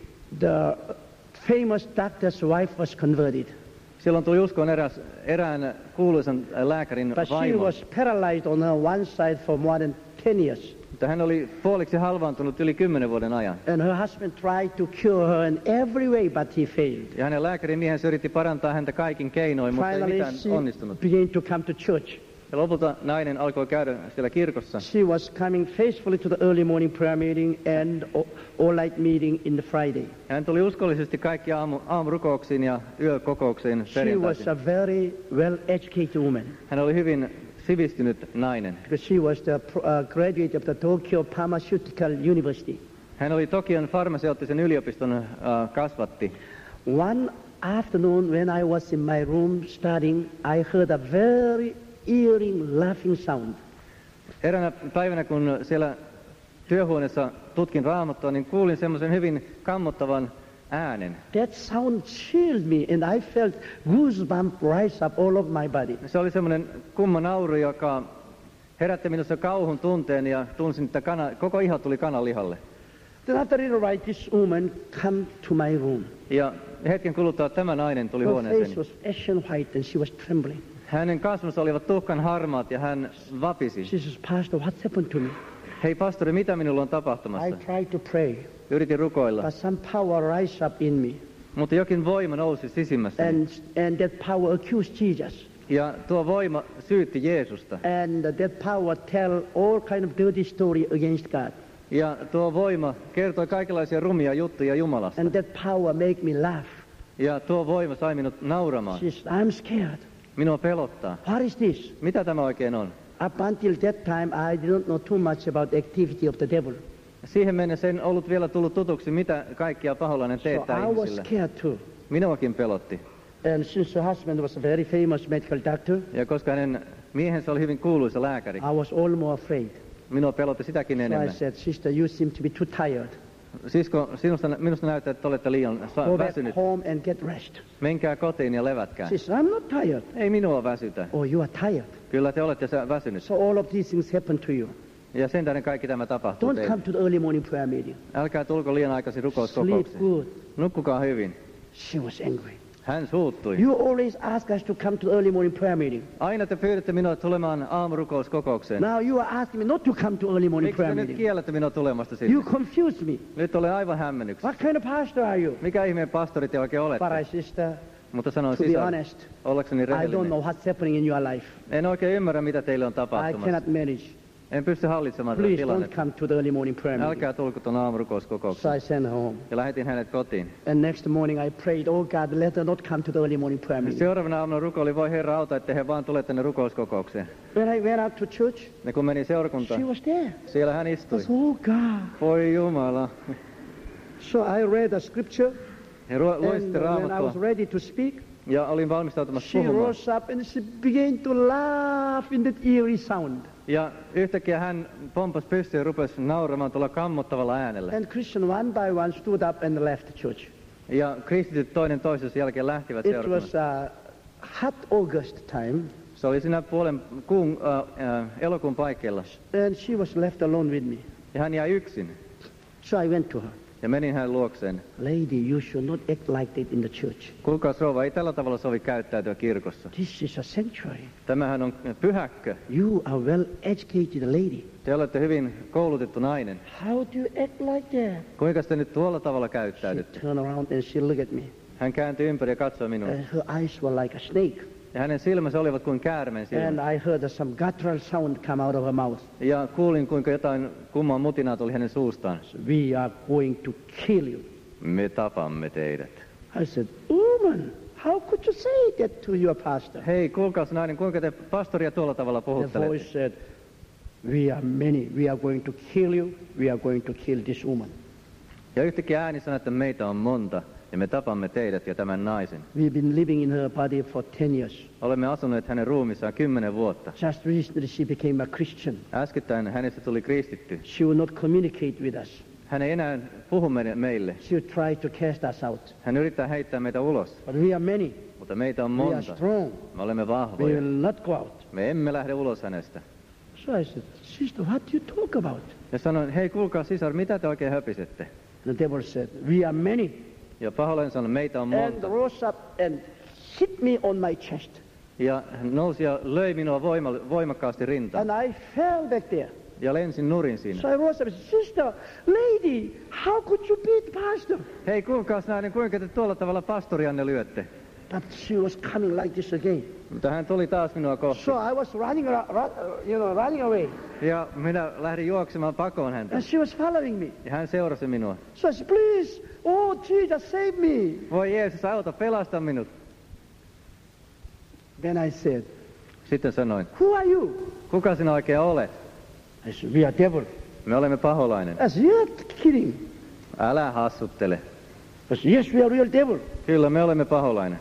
the famous doctor's wife was converted. silloin tuli uskoon eräs, erään kuuluisan lääkärin But she vaimo. was paralyzed on her one side for more than ten years. Mutta hän oli puoliksi halvaantunut yli kymmenen vuoden ajan. And her husband tried to cure her in every way, but he failed. Ja hänen lääkärimiehensä yritti parantaa häntä kaikin keinoin, mutta ei Finally, mitään she onnistunut. began to come to church. Ja lopulta nainen alkoi käydä siellä kirkossa. She was coming faithfully to the early morning prayer meeting and all night meeting in the Friday. Hän tuli uskollisesti kaikki aamu, aamurukouksiin ja yökokouksiin She was perjantaisin. a very well-educated woman Hän oli hyvin sivistynyt nainen. because she was the pro- uh, graduate of the Tokyo Pharmaceutical University. Hän oli Tokion farmaseuttisen yliopiston uh, kasvatti. One afternoon when I was in my room studying, I heard a very eerie laughing sound. Eräänä päivänä, kun siellä työhuoneessa tutkin raamattua, niin kuulin semmoisen hyvin kammottavan äänen. That sound chilled me and I felt goosebumps rise up all over my body. Se oli semmoinen kumma nauru, joka herätti minussa kauhun tunteen ja tunsin, että kana, koko iho tuli kananlihalle. Then after a little while, this woman come to my room. Ja hetken kuluttua tämä nainen tuli Her face huoneeseeni. was ashen white and she was trembling. Hänen kasvonsa olivat tuhkan harmaat ja hän vapisi. She says, Pastor, what's happened to me? Hei pastori, mitä minulla on I tapahtumassa? tried to pray, Yritin rukoilla, but some power rise up in me. mutta jokin voima nousi sisimmässäni. And, and that power accused Jesus. Ja tuo voima syytti Jeesusta. And that power tell all kind of dirty story against God. Ja tuo voima kertoi kaikenlaisia rumia juttuja Jumalasta. And that power make me laugh. Ja tuo voima sai minut nauramaan. She says, I'm scared. Minua pelottaa. What is this? Mitä tämä oikein on? Up until that time, I didn't know too much about the activity of the devil. Siihen mennessä en ollut vielä tullut tutuksi, mitä kaikkia paholainen So teettää I was ihmisille. scared too. Minuakin pelotti. And since her husband was a very famous medical doctor, Ja koska hänen miehensä oli hyvin kuuluisa lääkäri, I was all more afraid. minua pelotti sitäkin So I enemmän. said, sister, you seem to be too tired. sisko, sinusta, minusta näyttää, että olette liian sa- Go back väsynyt. home and get rest. Menkää kotiin ja levätkää. She said, I'm not tired. Ei minua väsytä. Oh, you are tired. Kyllä te olette sä- väsynyt. So all of these things happen to you. Ja sen tähden kaikki tämä tapahtuu Don't teille. come to the early morning prayer meeting. Älkää tulko liian aikaisin Sleep rukouskokoukseen. good. Nukkukaa hyvin. She was angry. Hän suuttui. You always ask us to come to the early morning prayer meeting. Aina te pyydätte minua tulemaan aamurukouskokoukseen. Now you are asking me not to come to early morning Miksi prayer te nyt meeting. kiellätte minua tulemasta sinne? You confuse me. Nyt olen aivan hämmennyksessä. What kind of pastor are you? Mikä ihmeen pastori te oikein olette? But I sister, Mutta sanon to be sisar, honest, ollakseni I don't rehellinen. know what's happening in your life. En oikein ymmärrä, mitä teille on I tapahtumassa. cannot manage. En pysty hallitsemaan tätä Please don't tilannetta. come to the early morning prayer meeting. Älkää tulko tuon So aamurukouskokoukseen. I sent her home. Ja lähetin hänet kotiin. And next morning I prayed, oh God, let her not come to the early morning prayer meeting. Seuraavana aamuna rukoili, voi Herra auta, että he vaan tule tänne rukouskokoukseen. When I went out to church, Ja kun meni she seurakuntaan, was there. siellä hän I istui. said, oh God. Voi Jumala. So I read the scripture, Ja ruo- luin and sitten when I was raamattua. ready to speak, Ja olin valmistautumassa she puhumaan. rose up and she began to laugh in that eerie sound. Ja yhtäkkiä hän pomppasi pystyyn ja rupesi nauramaan tuolla kammottavalla äänellä. And Christian one by one stood up and left the church. Ja kristityt toinen toisensa jälkeen lähtivät It seurakunnasta. was a hot August time, Se oli siinä puolen kuun, äh, äh, elokuun paikkeilla. and she was left alone with me. Ja hän jäi yksin. So I went to her. Ja menin hänen luokseen. Lady, you should not act like that in the church. Kuulkaas rouva, ei tällä tavalla sovi käyttäytyä kirkossa. This is a sanctuary. Tämähän on pyhäkkö. You are well educated lady. Te olette hyvin koulutettu nainen. How do you act like that? Kuinka te nyt tuolla tavalla She käyttäydytte? turned around and she looked at me. Hän kääntyi ympäri ja katsoi minua. And her eyes were like a snake. Ja hänen silmänsä olivat kuin käärmeen And silmät. I heard some guttural sound come out of her mouth. Ja kuulin, kuinka jotain kumman mutinaa tuli hänen suustaan. So we are going to kill you. Me tapamme teidät. I said, woman, how could you say that to your pastor? Hei, kuulkaas nainen, kuinka te pastoria tuolla tavalla The voice puhuttelette? said, we are many. We are going to kill you. We are going to kill this woman. Ja yhtäkkiä ääni sanoi, että meitä on monta. Ja me tapamme teidät ja tämän naisen. We've been living in her body for ten years. Olemme asuneet hänen ruumissaan kymmenen vuotta. Just recently she became a Christian. Äskettäin hänestä tuli kristitty. She will not communicate with us. Hän ei enää puhu meille- meille. She will try to cast us out. Hän yrittää heittää meitä ulos. But we are many. Mutta meitä on We are monta. strong. Me olemme We vahvoja. will not go out. Me emme lähde ulos hänestä. So I said, sister, what do you talk about? Ja sanoin, hei kuulkaa sisar, mitä te oikein höpisette? The devil said, we are many. Ja paholainen sanoi, meitä on And monta. rose up and hit me on my chest. Ja hän nousi ja löi minua voima, voimakkaasti rintaan. And I fell back there. Ja lensin nurin siinä. So I rose up and said, sister, lady, how could you beat pastor? Hei kuulkaas nainen, kuinka te tuolla tavalla pastorianne lyötte? But she was coming like this again. Mutta hän tuli taas minua kohti. So I was running, ar- ru- you know, running away. Ja minä lähdin juoksemaan pakoon häntä. And she was following me. Ja hän seurasi minua. So I said, please, oh Jesus, save me. Voi Jeesus, auta, pelasta minut. Then I said, Sitten sanoin, who are you? kuka sinä oikein olet? I said, we are devil. Me olemme paholainen. I said, you're kidding. Älä hassuttele. I said, yes, we are real devil. Kyllä, me olemme paholainen.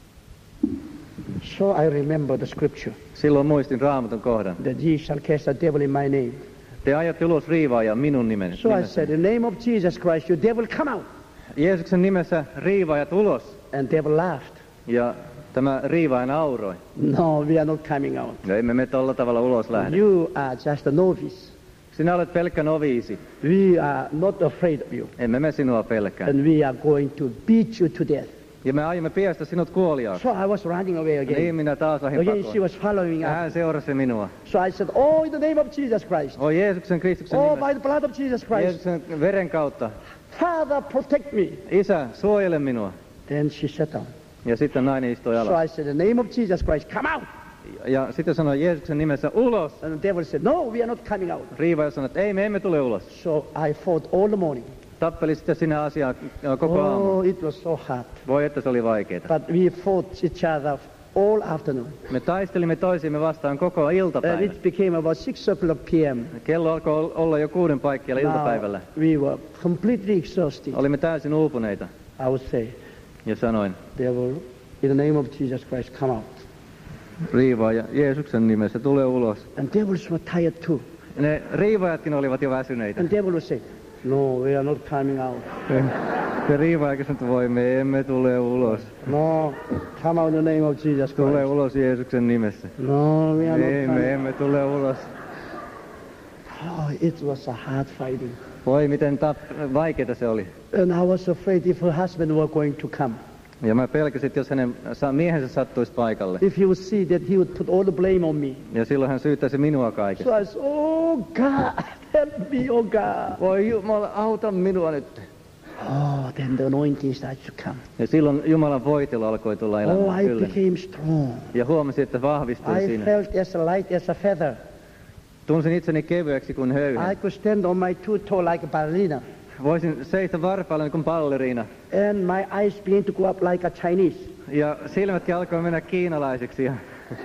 So I remember the scripture Silloin muistin Raamatun kohdan. that ye shall cast a devil in my name. Te ajatte ulos riivaajan minun nimen, So I nimessäni. said, in the name of Jesus Christ, you devil, come out. Jeesuksen nimessä riivaajat ulos. And devil laughed. Ja tämä riivaaja nauroi. No, we are not coming out. No emme me tolla tavalla ulos lähde. You are just a novice. Sinä olet pelkkä noviisi. We are not afraid of you. Emme me sinua pelkää. And we are going to beat you to death. Ja me aiomme piestä sinut kuoliaaksi. So I was running away Ja niin again. minä taas lähdin Again, she pakoon. was following Ja us. hän seurasi minua. So I said, oh, in the name of Jesus Christ. O Jeesuksen Kristuksen Oh, by nimessä. the blood of Jesus Christ. Jeesuksen veren kautta. Father, protect me. Isä, suojele minua. Then she sat down. Ja sitten nainen istui So alas. I said, in the name of Jesus Christ, come out. Ja sitten sanoi Jeesuksen nimessä ulos. And the devil said, no, we are not coming out. Riivaaja sanoi, että ei me emme tule ulos. So I fought all the morning. Tappeli sitten sinä asiaa koko aamu. Oh, it was so hard. Voi että se oli vaikeeta. But we fought each other all afternoon. Me taistelimme toisiimme vastaan koko And iltapäivän. it became about six o'clock p m. Kello alkoi olla jo kuuden paikkeilla iltapäivällä. Now we were completely exhausted. Olimme täysin uupuneita. I would say, Ja sanoin, devil, in the name of Jesus Christ, come out. riivaaja Jeesuksen nimessä tule ulos. And devils were tired too. Ne riivaajatkin olivat jo väsyneitä. And devil would say, No, we are not coming out. Se riivaajakin sanoi, että voi me emme tule ulos. No, come out in the name of Jesus Tule Christ. ulos Jeesuksen nimessä. No, we are not Ei, coming me emme tule ulos. Oh, it was a hard fighting. Voi miten tap- vaikeeta se oli. And I was afraid if her husband were going to come. Ja mä pelkäsin, että jos hänen sa- miehensä sattuisi paikalle. If he would see that, he would put all the blame on me. Ja silloin hän syyttäisi minua kaikesta. So I said, oh God, help me, oh God. Voi Jumala, auta minua nyt. Oh, then the anointing started to come. Ja silloin Jumalan voitelu alkoi tulla Oh, elämään. I Kyllä. became strong. Ja huomasin, että vahvistuin I siinä. felt as light as a feather. Tunsin itseni kevyeksi kuin I höyhen. could stand on my two toes like a ballerina. Voisin seistä varpailla niin kuin balleriina. And my eyes began to go up like a Chinese. Ja silmätkin alkoi mennä kiinalaisiksi. Ja,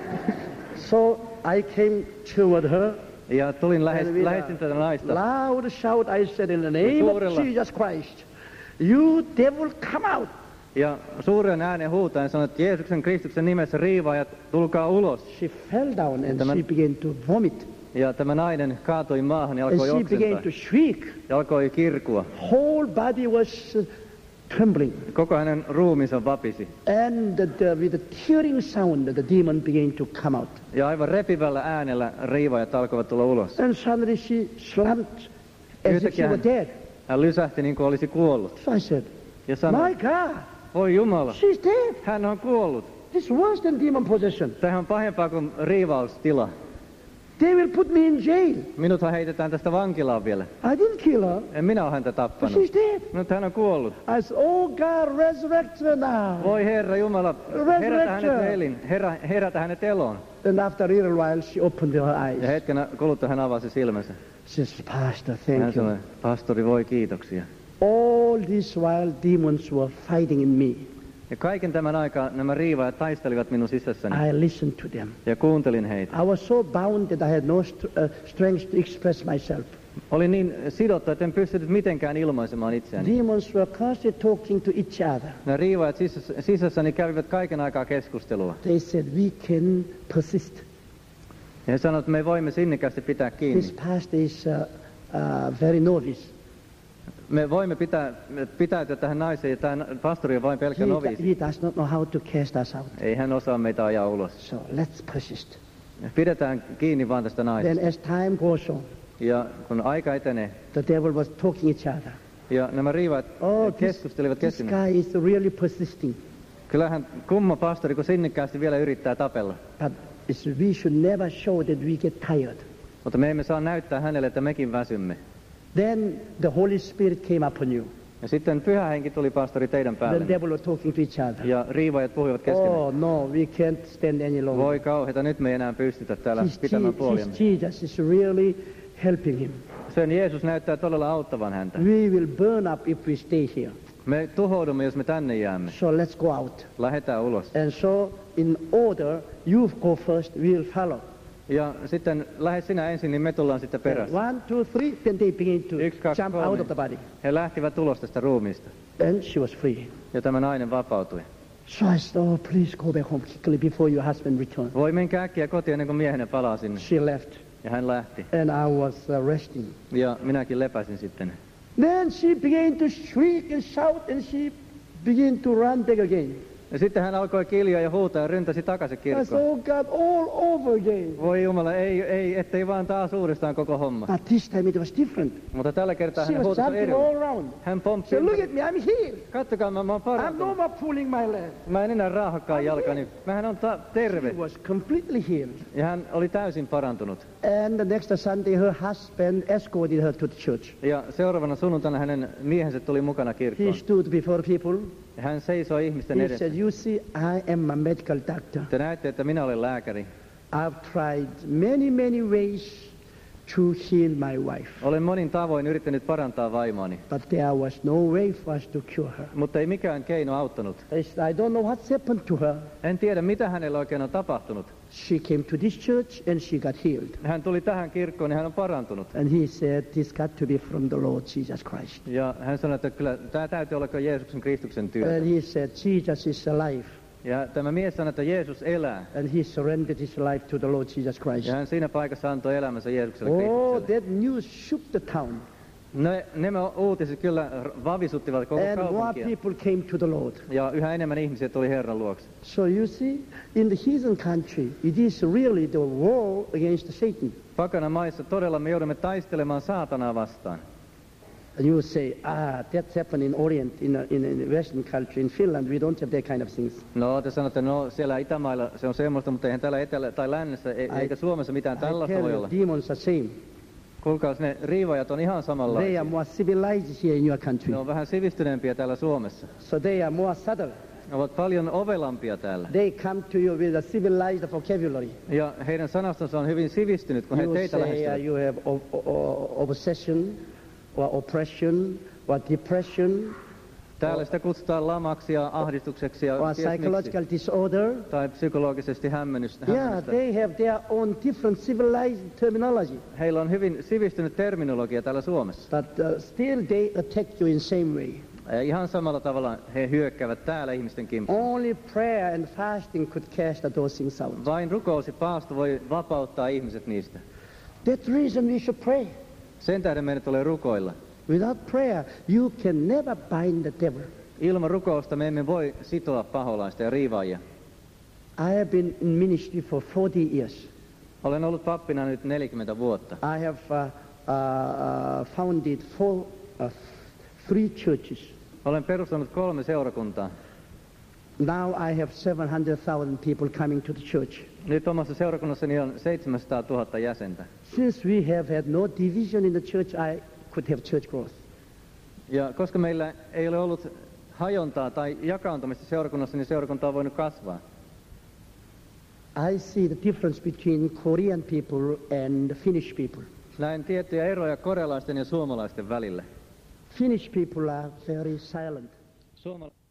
So I came toward her. ja tulin lähes, And with lähestin tätä a naista. loud shout, I said, in the name Suurella- of Jesus Christ, you devil, come out. Ja suuren äänen huutaen sanoin, että Jeesuksen Kristuksen nimessä riivaajat, tulkaa ulos. She fell down and Tämä- she began to vomit. Ja tämä nainen kaatui maahan ja And alkoi she began oksentaa. to shriek. Ja alkoi kirkua. Whole body was uh, trembling. Koko hänen ruumiinsa vapisi. And the, the, with a tearing sound, the demon began to come out. Ja aivan repivällä äänellä riivaajat alkoivat tulla ulos. And suddenly she slumped as if she Yhtäkkiä were hän, dead. hän lysähti niin kuin olisi kuollut. So I said, Ja sanoi, my God, voi Jumala, she's dead. hän on kuollut. It's worse than demon possession. Tämähän on pahempaa kuin riivaustila. They will put me in jail. Minuthan heitetään tästä vankilaan vielä. I didn't kill her, En minä ole häntä but tappanut. she's dead. Mutta hän on kuollut. I said, oh God, resurrect her now. Voi Herra Jumala, herätä hänet elin, herä, herätä hänet eloon. And after a little while, she opened her Ja eyes. hetken kuluttua hän avasi silmänsä. She says, Pastor, Hän thank you. sanoi, pastori voi kiitoksia. All this while, demons were fighting in me. Ja kaiken tämän aikaa nämä riivaajat taistelivat minun sisässäni. I listened to them. Ja kuuntelin heitä. I was so bound that I had no st- uh, strength to express myself. Olin niin sidottu, että en pystynyt mitenkään ilmaisemaan itseäni. Demons were constantly talking to each other. Nämä riivaajat sisässä, sisässäni kävivät kaiken aikaa keskustelua. They said, we can persist. Ja he sanoivat, että me voimme sinnikästi pitää This kiinni. pastor is uh, uh, very novice. Me voimme pitää, pitäytyä tähän naiseen ja tämä pastori on vain pelkkä He, noviisi. he does not know how to cast us out. Ei hän osaa meitä ajaa ulos. So let's persist. Pidetään kiinni vaan tästä Then naisesta. as time goes on, Ja kun aika etenee, the devil was talking each other. ja nämä riivaajat Oh, this, keskustelivat this keskenään. guy is really persisting. Kyllähän kumma pastori, kun sinnikkäästi vielä yrittää tapella. But it's, we should never show that we get tired. Mutta me emme saa näyttää hänelle, että mekin väsymme. Then the Holy Spirit came upon you. Ja sitten pyhä henki tuli pastori teidän The päälle. devil was talking to each other. Ja riivaajat puhuivat keskenään. Oh no, we can't stand any longer. Voi kauheita, nyt me ei enää pystytä täällä His, pitämään Je- puoliamme. his Jesus is really helping him. Sen Jeesus näyttää todella auttavan häntä. We will burn up if we stay here. Me tuhoudumme, jos me tänne jäämme. So let's go out. Lähetään ulos. And so in order, you go first, we'll follow. Ja sitten lähde sinä ensin, niin me tullaan sitten perässä. One, two, three, then they begin to Yksi, kaksi, jump kolme. out of the body. He lähtivät ulos tästä ruumiista. And she was free. Ja tämä nainen vapautui. So I said, oh, please go back home quickly before your husband returns. Voi menkää äkkiä kotiin ennen kuin miehenne palaa sinne. She left, Ja hän lähti. and I was uh, resting. Ja minäkin lepäsin sitten. Then she began to shriek and shout, and she began to run back again. Ja sitten hän alkoi kiljaa ja huutaa ja ryntäsi takaisin I said, kirkkoon. oh God, all over again. Voi Jumala, ei, ei, ettei vaan taas uudestaan koko homma. But this time it was different. Mutta tällä kertaa She hän was huutaa jumping eri. all around. Hän pomppi. So look at me, I'm healed. Kattokaa, mä, mä oon I'm no parantunut. more pulling my leg. Mä en enää raahakaan jalkani. Mähän on ta- terve. She was completely healed. Ja hän oli täysin parantunut. And the next Sunday, her husband escorted her to the church. Ja seuraavana sunnuntaina hänen miehensä tuli mukana He kirkkoon. stood before people. Ja hän seisoi ihmisten He edessä. said, you see, I am a medical doctor. Te näette, että minä olen lääkäri. I've tried many, many ways to heal my wife. Olen monin tavoin yrittänyt parantaa vaimoani. But there was no way for us to cure her. Mutta ei mikään keino auttanut. I said, I don't know what's happened to her. En tiedä, mitä hänellä oikein on tapahtunut. She came to this church and she got healed. Hän tuli tähän kirkkoon ja hän on parantunut. And he said, this got to be from the Lord Jesus Christ. Ja hän sanoi, että kyllä tämä täytyy olla Jeesuksen Kristuksen työ. And he said, Jesus is alive. Ja tämä mies sanoi, että Jeesus elää. And he surrendered his life to the Lord Jesus Christ. Ja hän siinä paikassa antoi elämänsä Jeesukselle Oh, Kristukselle. that news shook the town. Ne, nämä uutiset kyllä vavisuttivat koko And more kaupunkia. people came to the Lord. Ja yhä enemmän ihmisiä tuli Herran luokse. So you see, in the heathen country, it is really the war against Satan. Pakana maissa todella me joudumme taistelemaan saatanaa vastaan. And you say, ah, that's happened in Orient, in, a, in, a, in a Western culture. In Finland, we don't have that kind of things. No, te sanotte, no siellä Itämailla se on semmoista, mutta eihän täällä Etelä- tai Lännessä, e- eikä Suomessa mitään I tällaista tell voi you, olla. demons are same. Kuulkaas, ne riivajat on ihan They samanlaisia. are more civilized here in your country. Ne on vähän sivistyneempiä täällä Suomessa. So they are more subtle. Ne ovat paljon ovelampia täällä. They come to you with a civilized vocabulary. Ja heidän sanastonsa on hyvin sivistynyt, kun he You teitä say uh, lähestyvät. you have o- o- obsession, or oppression, or depression, Täällä sitä kutsutaan lamaksi ja ahdistukseksi ja or ties miksi. psychological disorder. Tai psykologisesti hämmennystä. Yeah, hämmennystä. they have their own different civilized terminology. Heillä on hyvin sivistynyt terminologia täällä Suomessa. But uh, still they attack you in same way. Ja ihan samalla tavalla he hyökkäävät täällä ihmisten kimppuun. Only prayer and fasting could cast those things out. Vain rukous ja paasto voi vapauttaa ihmiset niistä. That's the reason we should pray. Sen tähden meidän tulee rukoilla. Without prayer, you can never bind the devil. Ilman rukousta me emme voi sitoa paholaista ja riivaajia. I have been in ministry for forty years. Olen ollut pappina nyt neljäkymmentä vuotta. I have uh, uh, uh, founded four, uh, three churches. Olen perustanut kolme seurakuntaa. Now I have seven hundred thousand people coming to the church. Nyt omassa seurakunnassani on seitsemänsataatuhatta jäsentä. Since we have had no division in the church, I could have church growth. Ja koska meillä ei ole ollut hajontaa tai jakaantumista seurakunnassa, niin seurakunta on voinut kasvaa. I see the difference between Korean people and Finnish people. Näin tiettyjä eroja korealaisten ja suomalaisten välillä. Finnish people are very silent. Suomala-